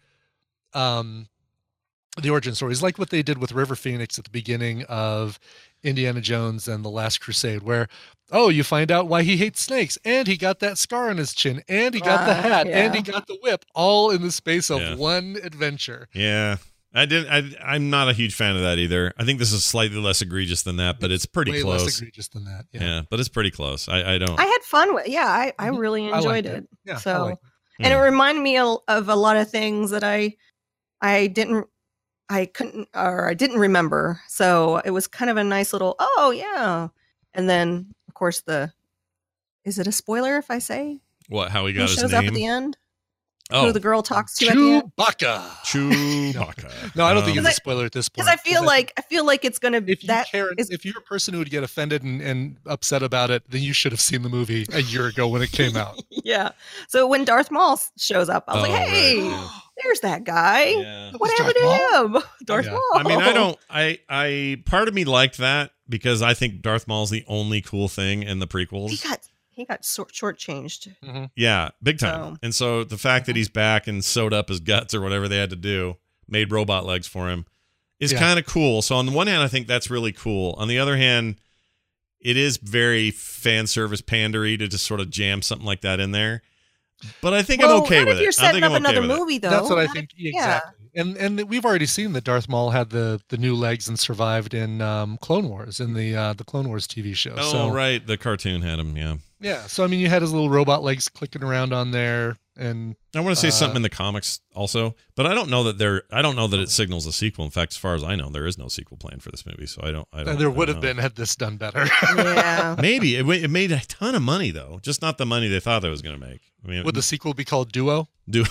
um, the origin stories, like what they did with River Phoenix at the beginning of Indiana Jones and the Last Crusade, where oh, you find out why he hates snakes, and he got that scar on his chin, and he got the Ah, hat, and yeah. he got the whip, all in the space of Yeah. one adventure. Yeah. I didn't. I, I'm not a huge fan of that either. I think this is slightly less egregious than that, but it's pretty Way close. less egregious than that. yeah. Yeah. but it's pretty close. I, I don't. I had fun with. Yeah, I, I Mhm. really I enjoyed liked it. it. Yeah, I So, liked and it Hmm. reminded me of, of a lot of things that I, I didn't, I couldn't, or I didn't remember. So it was kind of a nice little. Oh yeah, and then of course the. Is it a spoiler if I say What? How he who got his shows name? up at the end? Oh, Who the girl talks to at the end? Chewbacca. Chewbacca. No, I don't think Um, it's a spoiler at this point. Because I feel like I feel like it's gonna. if you that care, is if you're a person who would get offended and, and upset about it, then you should have seen the movie a year ago when it came out. yeah. So when Darth Maul s- shows up, I was Oh, like, right, "Hey, yeah. there's that guy. Yeah. What Darth happened to him, Darth Yeah. Maul?" I mean, I don't. I. I. Part of me liked that because I think Darth Maul's the only cool thing in the He prequels. got he got short shortchanged. Yeah, big time. So- And so the fact that he's back and sewed up his guts or whatever they had to do, made robot legs for him, is Yeah. kind of cool. So on the one hand, I think that's really cool. On the other hand, it is very fan service pandery to just sort of jam something like that in there. But I think Well, I'm okay not with if you're it. I setting think up I'm okay another with it. movie, though. That's what I Not think. if- Exactly. And and we've already seen that Darth Maul had the the new legs and survived in um, Clone Wars in the uh, the Clone Wars T V show. Oh, so, right. The cartoon had him, yeah. Yeah. So I mean, you had his little robot legs clicking around on there, and I want to say Uh, something in the comics also, but I don't know that there. I don't know that it signals a sequel. In fact, as far as I know, there is no sequel plan for this movie. So I don't. I don't. and there I would don't have know. been had this done better. Yeah. Maybe it, wa- it made a ton of money though, just not the money they thought they was going to make. I mean, Would the sequel be called Duo? do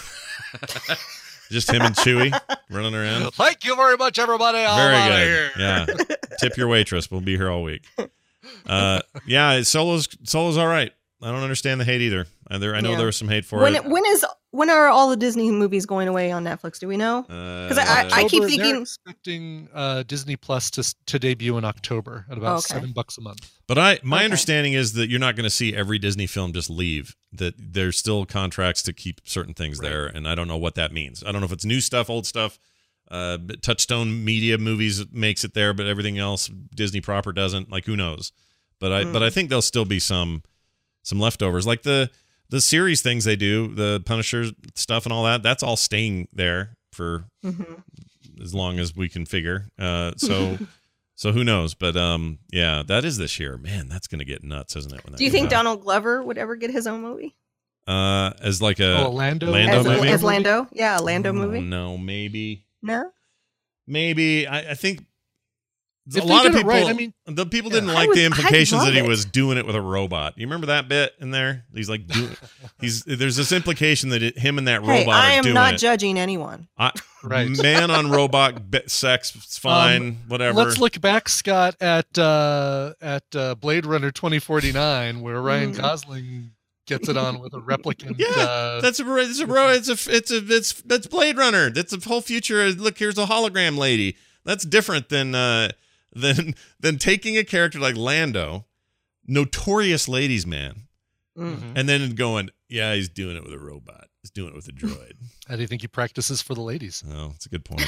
just him and Chewie running around. Thank you very much, everybody. I'm Very outta good. here. Yeah, tip your waitress. We'll be here all week. Uh, yeah, Solo's Solo's all right. I don't understand the hate either. I, there, I know Yeah. there was some hate for When it. when is when are all the Disney movies going away on Netflix? Do we know? Because I, I, I keep October- they're thinking. expecting uh, Disney Plus to s- to debut in October at about Okay. seven bucks a month. But I, my Okay. understanding is that you're not going to see every Disney film just leave. That there's still contracts to keep certain things there, and I don't know what that means. I don't know if it's new stuff, old stuff. Uh, but Touchstone Media Movies makes it there, but everything else Disney proper doesn't. Like who knows? But I, Mm. but I think there'll still be some, some leftovers. Like the the series things they do, the Punisher stuff and all that. That's all staying there for Mhm. as long as we can figure. Uh, so so who knows? But um, yeah, that is this year. Man, that's gonna get nuts, isn't it? When that Do you comes think out? Donald Glover would ever get his own movie? Uh, as like a Oh, Lando? Lando as, movie? as Lando? Yeah, a Lando Oh, movie. no, maybe. No. Maybe. I, I think If a they lot of did it people. right, I mean- the people Yeah. didn't I like would- the I'd implications love that he it. was doing it with a robot. You remember that bit in there? He's like, doing, he's there's this implication that it, him and that Hey, robot I are am doing not it. judging anyone. I, Right. Man on robot be- sex, it's fine, Um, whatever. Let's look back, Scott, at uh, at uh, Blade Runner twenty forty-nine, where Ryan Mm. Gosling gets it on with a replicant. Yeah, uh, that's a it's a ro- it's a it's a it's that's Blade Runner. That's a whole future. Look, here's a hologram lady. That's different than uh than than taking a character like Lando, notorious ladies man, Mm. and then going, yeah, he's doing it with a robot. He's doing it with a droid. How do you think he practices for the ladies? Oh, that's a good point.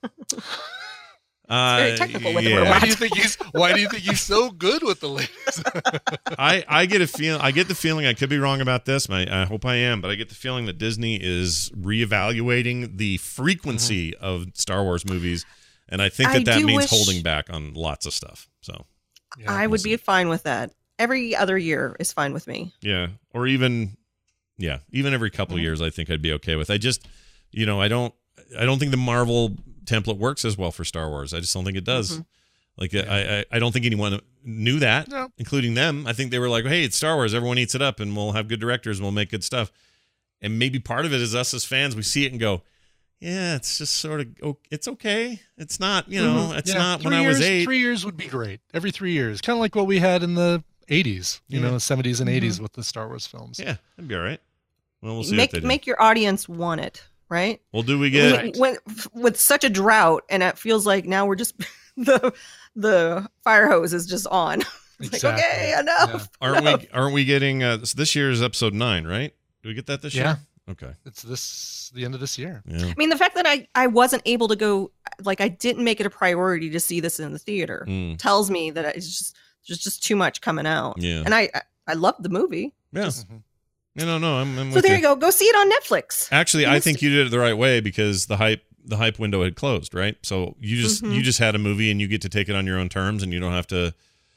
Uh, very technical with the yeah. Why robot. do you think he's Why do you think he's so good with the ladies? I, I get a feel I get the feeling, I could be wrong about this, I, I hope I am, but I get the feeling that Disney is reevaluating the frequency Mm-hmm. of Star Wars movies, and I think that I that do means wish- holding back on lots of stuff. So Yeah, I would be fine with that. Every other year is fine with me. yeah, or even yeah, even every couple Mm-hmm. of years, I think I'd be okay with. I just, you know, I don't I don't think the Marvel template works as well for Star Wars. I just don't think it does. Mm-hmm. Like I, I I don't think anyone knew that, No. including them. I think they were like, hey, it's Star Wars. Everyone eats it up, and we'll have good directors, and we'll make good stuff. And maybe part of it is us as fans. We see it and go, yeah, it's just sort of, oh, it's okay. It's not, you know, it's Yeah, not when three I was years- eight. Three years would be great. Every three years, kind of like what we had in the eighties, you Yeah. know, seventies and eighties with the Star Wars films. Yeah, that'd be all right. Well, we'll see make what they do. make your audience want it, right? well, do we get? When- when, with such a drought, and it feels like now we're just the the fire hose is just on. It's Exactly. like, okay, enough. Aren't enough. we? Aren't we getting? Uh, this, this year is episode nine, right? Do we get that this Yeah. year? Okay. It's this the end of this year. Yeah. I mean, the fact that I, I wasn't able to go, like, I didn't make it a priority to see this in the theater Mm. tells me that it's just there's just too much coming out. Yeah. And I I, I loved the movie. Yeah. No, no, no. I'm, I'm So with there you. you go. Go see it on Netflix. Actually, You I missed think it. you did it the right way because the hype the hype window had closed, right? So you just Mhm. you just had a movie and you get to take it on your own terms and you don't have to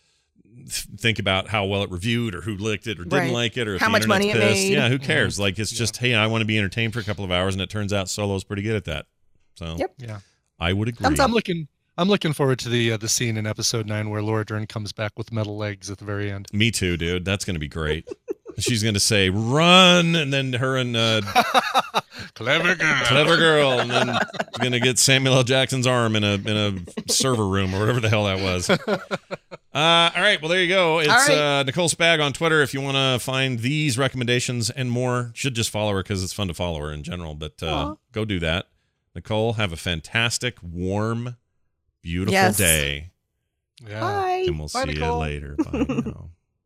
th- think about how well it reviewed or who liked it or didn't Right. like it or if How the much internet's money it pissed. made. Yeah, who cares? Like it's just, hey, I want to be entertained for a couple of hours, and it turns out Solo's pretty good at that. So Yep. Yeah. I would agree. Thumbs up. I'm looking. I'm looking forward to the uh, the scene in episode nine where Laura Dern comes back with metal legs at the very end. Me too, dude. That's going to be great. She's going to say, run, and then her and uh, Clever girl. clever girl, and then she's going to get Samuel L. Jackson's arm in a in a server room or whatever the hell that was. Uh, all right, well, there you go. It's All right. uh, Nicole Spag on Twitter. If you want to find these recommendations and more, should just follow her because it's fun to follow her in general, but uh, Aw. go do that. Nicole, have a fantastic, warm, beautiful Yes. day, Yeah. Bye. and we'll Bye, see you Nicole. later. Bye now.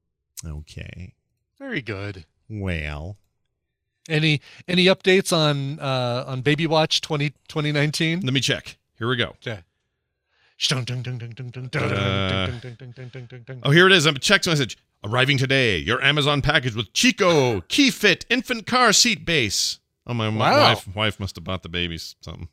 Okay. Very good. Well, Any any updates on uh, on Baby Watch twenty twenty nineteen? let me check. Here we go. Okay. Dun, dun, dun, dun, dun, dun, dun, Uh, dun, dun, dun, dun, dun, dun, dun. Oh, here it is. A text message. Arriving today. Your Amazon package with Chico Key Fit infant car seat base. Oh, my, my Wow. wife wife must have bought the babies something.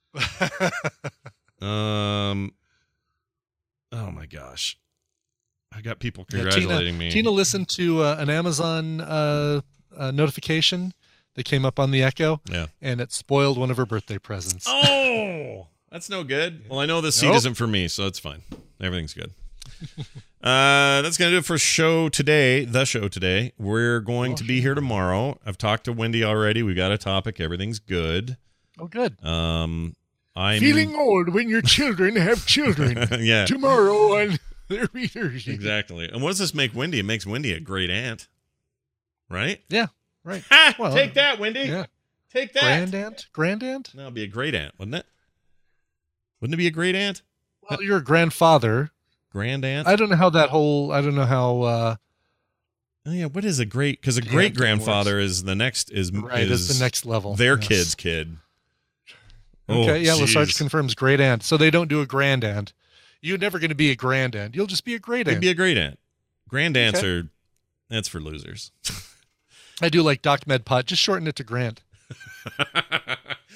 Um. Oh my gosh. I got people Yeah, congratulating Tina, me. Tina listened to uh, an Amazon uh, uh, notification that came up on the Echo, Yeah. and it spoiled one of her birthday presents. Oh, that's no good. Well, I know this seat Nope. isn't for me, so it's fine. Everything's good. uh, that's going to do it for show today, the show today. We're going to be here tomorrow. I've talked to Wendy already. We got a topic. Everything's good. Oh, good. Um, I'm Feeling old when your children have children. yeah, Tomorrow on their readers. exactly. And what does this make Wendy? It makes Wendy a great aunt, right? Yeah, right. Ha! Well, Take that, Wendy. Yeah. Take that. Grand aunt? Grand aunt? That'll be a great aunt, wouldn't it? Wouldn't it be a great aunt? Well, you're a grandfather. Grand aunt? I don't know how that whole, I don't know how, uh, Oh yeah, what is a great? Because a Yeah, great grandfather is the next is right, is is the next level. Their Yes. kid's kid. Okay, Oh, yeah, Lesarge jeez. confirms great aunt. So they don't do a grand aunt. You're never going to be a grand aunt. You'll just be a great It'd aunt. be a great aunt. Grand aunts Okay. are that's for losers. I do like Doc Med Pot. Just shorten it to Grant.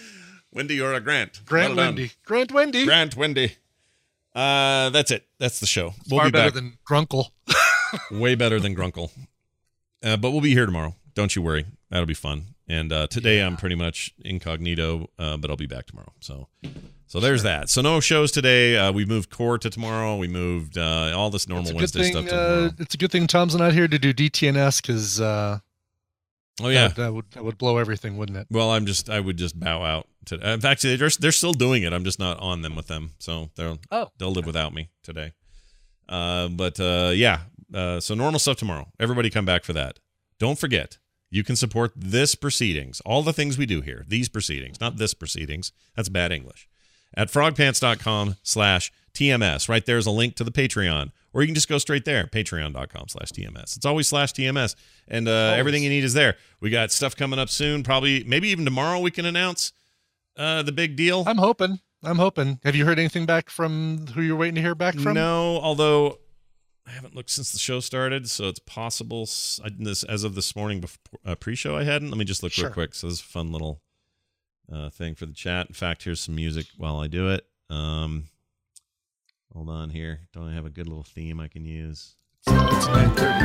Wendy or a Grant. Grant Well done. Wendy. Grant Wendy. Grant Wendy. Uh, that's it. That's the show. We'll Far be better back. than Grunkle. Way better than Grunkle. Uh, but we'll be here tomorrow. Don't you worry. That'll be fun. And uh, today yeah. I'm pretty much incognito, uh, but I'll be back tomorrow. So so there's that. So no shows today. Uh, we moved Core to tomorrow. We moved uh, all this normal Wednesday thing, stuff to tomorrow. Uh, it's a good thing Tom's not here to do D T N S because uh, oh yeah, that, that would that would blow everything, wouldn't it? Well, I'm just I would just bow out. To, in fact, they're they're still doing it. I'm just not on them with them, so they'll oh. they'll live without me today. Uh, but uh, yeah, uh, so normal stuff tomorrow. Everybody come back for that. Don't forget, you can support this proceedings, all the things we do here, these proceedings, not this proceedings. That's bad English. At frogpants.com slash TMS. Right there's a link to the Patreon. Or you can just go straight there, patreon.com slash TMS. It's always slash TMS. And uh, everything you need is there. We got stuff coming up soon. Probably, maybe even tomorrow we can announce uh, the big deal. I'm hoping. I'm hoping. Have you heard anything back from who you're waiting to hear back from? No, although I haven't looked since the show started, so it's possible. I, this as of this morning, before, uh, pre-show, I hadn't. Let me just look Sure. real quick. So this is a fun little uh, thing for the chat. In fact, here's some music while I do it. Um, hold on here. Don't I have a good little theme I can use? It's nine thirty.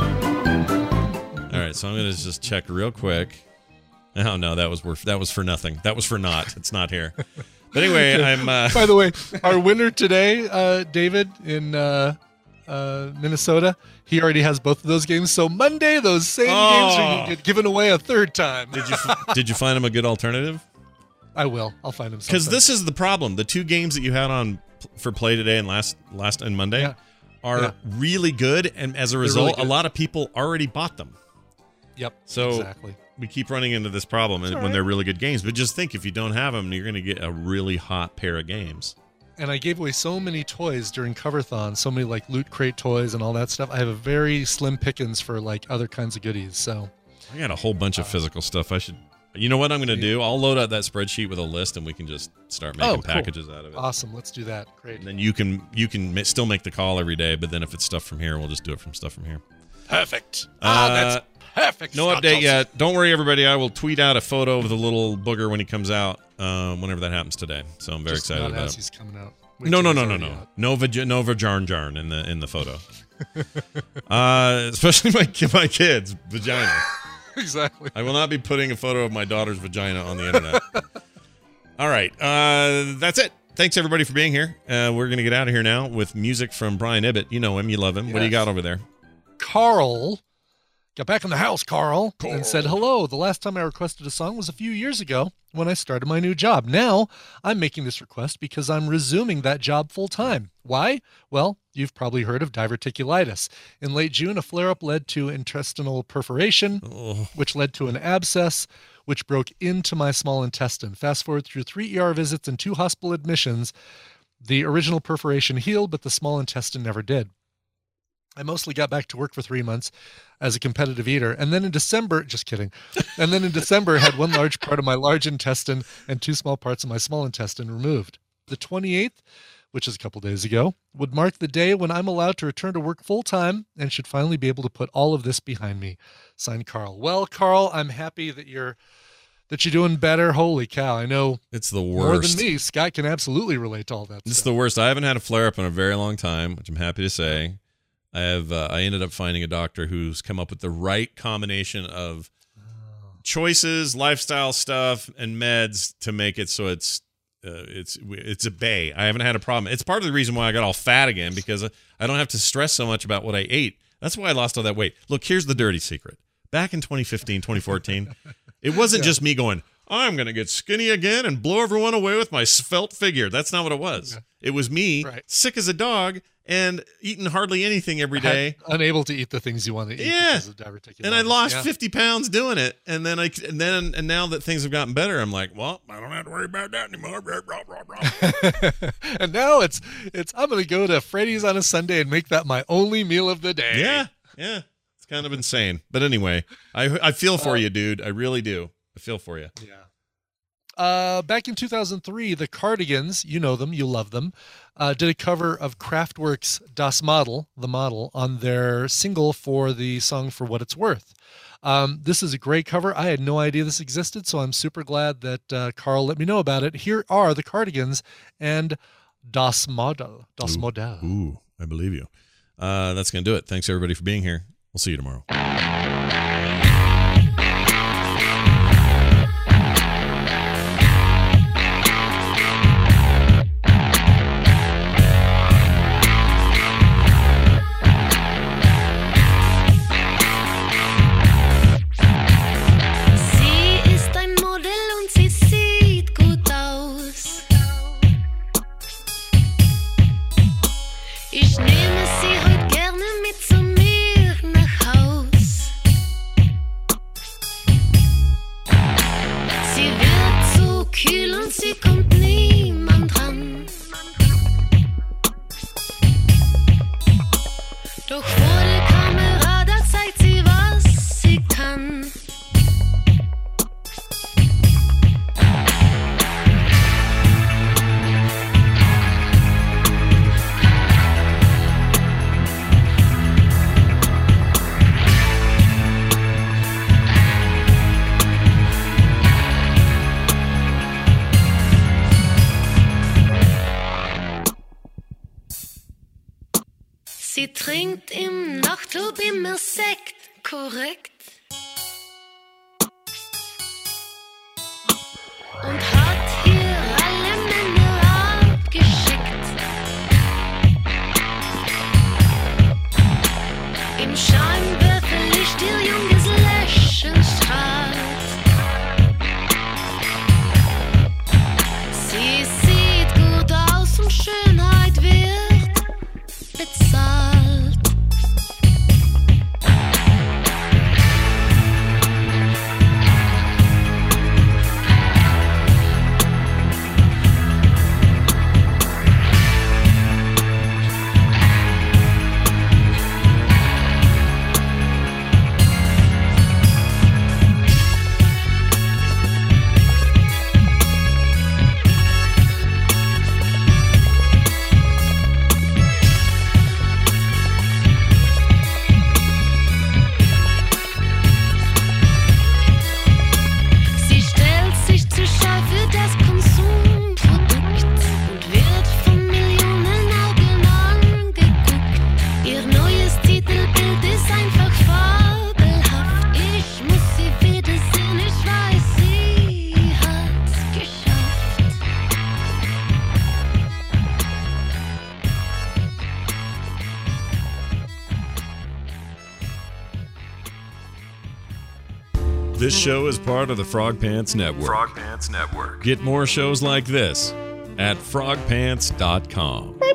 All right, so I'm gonna just check real quick. Oh no, that was worth. That was for nothing. That was for naught. It's not here. But anyway, I'm. Uh, By the way, our winner today, uh, David in uh, uh, Minnesota, he already has both of those games. So Monday, those same Oh. games are going to get given away a third time. did you did you find him a good alternative? I will. I'll find him. Because something. this is the problem. The two games that you had on for play today and last last and Monday Yeah. are Yeah. really good, and as a They're result, really good. a lot of people already bought them. Yep. So exactly. we keep running into this problem and all when right. they're really good games. But just think, if you don't have them, you're going to get a really hot pair of games. And I gave away so many toys during Coverthon, so many like loot crate toys and all that stuff. I have a very slim pickings for like other kinds of goodies. So I got a whole bunch of physical stuff. I should. You know what I'm going to do? I'll load out that spreadsheet with a list, and we can just start making oh, cool. packages out of it. Awesome. Let's do that. Great. And then you can you can ma- still make the call every day, but then if it's stuff from here, we'll just do it from stuff from here. Perfect. Uh, ah, that's perfect. No Scott update Johnson. yet. Don't worry, everybody. I will tweet out a photo of the little booger when he comes out, uh, whenever that happens today. So I'm very Just excited not about as it. he's coming out. Wait No, no, till no, he's no, already no. out. No, vag- no vajarn jarn in the in the photo. uh, especially my ki- my kids' vagina. Exactly. I will not be putting a photo of my daughter's vagina on the internet. All right, uh, that's it. Thanks everybody for being here. Uh, we're gonna get out of here now with music from Brian Ibbett. You know him, you love him. What do you Yes. got over there? Carl got back in the house, Carl, and said, hello. The last time I requested a song was a few years ago when I started my new job. Now I'm making this request because I'm resuming that job full time. Why? Well, you've probably heard of diverticulitis. In late June, a flare-up led to intestinal perforation, Oh. which led to an abscess, which broke into my small intestine. Fast forward through three E R visits and two hospital admissions, the original perforation healed, but the small intestine never did. I mostly got back to work for three months as a competitive eater. And then in December, just kidding. And then in December, had one large part of my large intestine and two small parts of my small intestine removed. The twenty-eighth, which is a couple days ago, would mark the day when I'm allowed to return to work full time and should finally be able to put all of this behind me. Signed, Carl. Well, Carl, I'm happy that you're that you're doing better. Holy cow. I know It's the more worst. than me. Scott can absolutely relate to all that It's stuff. the worst. I haven't had a flare up in a very long time, which I'm happy to say. I have. Uh, I ended up finding a doctor who's come up with the right combination of choices, lifestyle stuff, and meds to make it so it's uh, it's it's a bay. I haven't had a problem. It's part of the reason why I got all fat again, because I don't have to stress so much about what I ate. That's why I lost all that weight. Look, here's the dirty secret. Back in twenty fifteen, twenty fourteen, it wasn't Yeah. just me going, I'm going to get skinny again and blow everyone away with my svelte figure. That's not what it was. Yeah. It was me, Right. sick as a dog, and eating hardly anything every day. Unable to eat the things you want to eat Yeah. because of diverticulitis. And I lost Yeah. fifty pounds doing it. And then I, and then, and now that things have gotten better, I'm like, well, I don't have to worry about that anymore. Blah, blah, blah, blah. And now it's it's I'm gonna go to Freddy's on a Sunday and make that my only meal of the day. Yeah. Yeah. It's kind of insane. But anyway, I, I feel for Uh, you, dude. I really do. I feel for you. Yeah. Uh, back in two thousand three, the Cardigans, you know them, you love them, uh, did a cover of Kraftwerk's Das Model, the model, on their single for the song For What It's Worth. Um, this is a great cover. I had no idea this existed, so I'm super glad that uh, Carl let me know about it. Here are the Cardigans and Das Model. Das Ooh, Model. Ooh, I believe you. Uh, that's going to do it. Thanks, everybody, for being here. We'll see you tomorrow. Ich nehme sie heute gerne mit zu mir nach Haus. Sie wird so kühl und sie kommt niemand ran. Doch vor der Kamera, da zeigt sie, was sie kann. Sie trinkt im Nachtclub immer Sekt, korrekt. Und hat hier alle Männer abgeschickt. Im Scheinwerferlicht ihr junges Lächeln strahlt. Sie sieht gut aus und Schönheit wird bezahlt. This show is part of the Frog Pants Network. Frog Pants Network. Get more shows like this at frog pants dot com.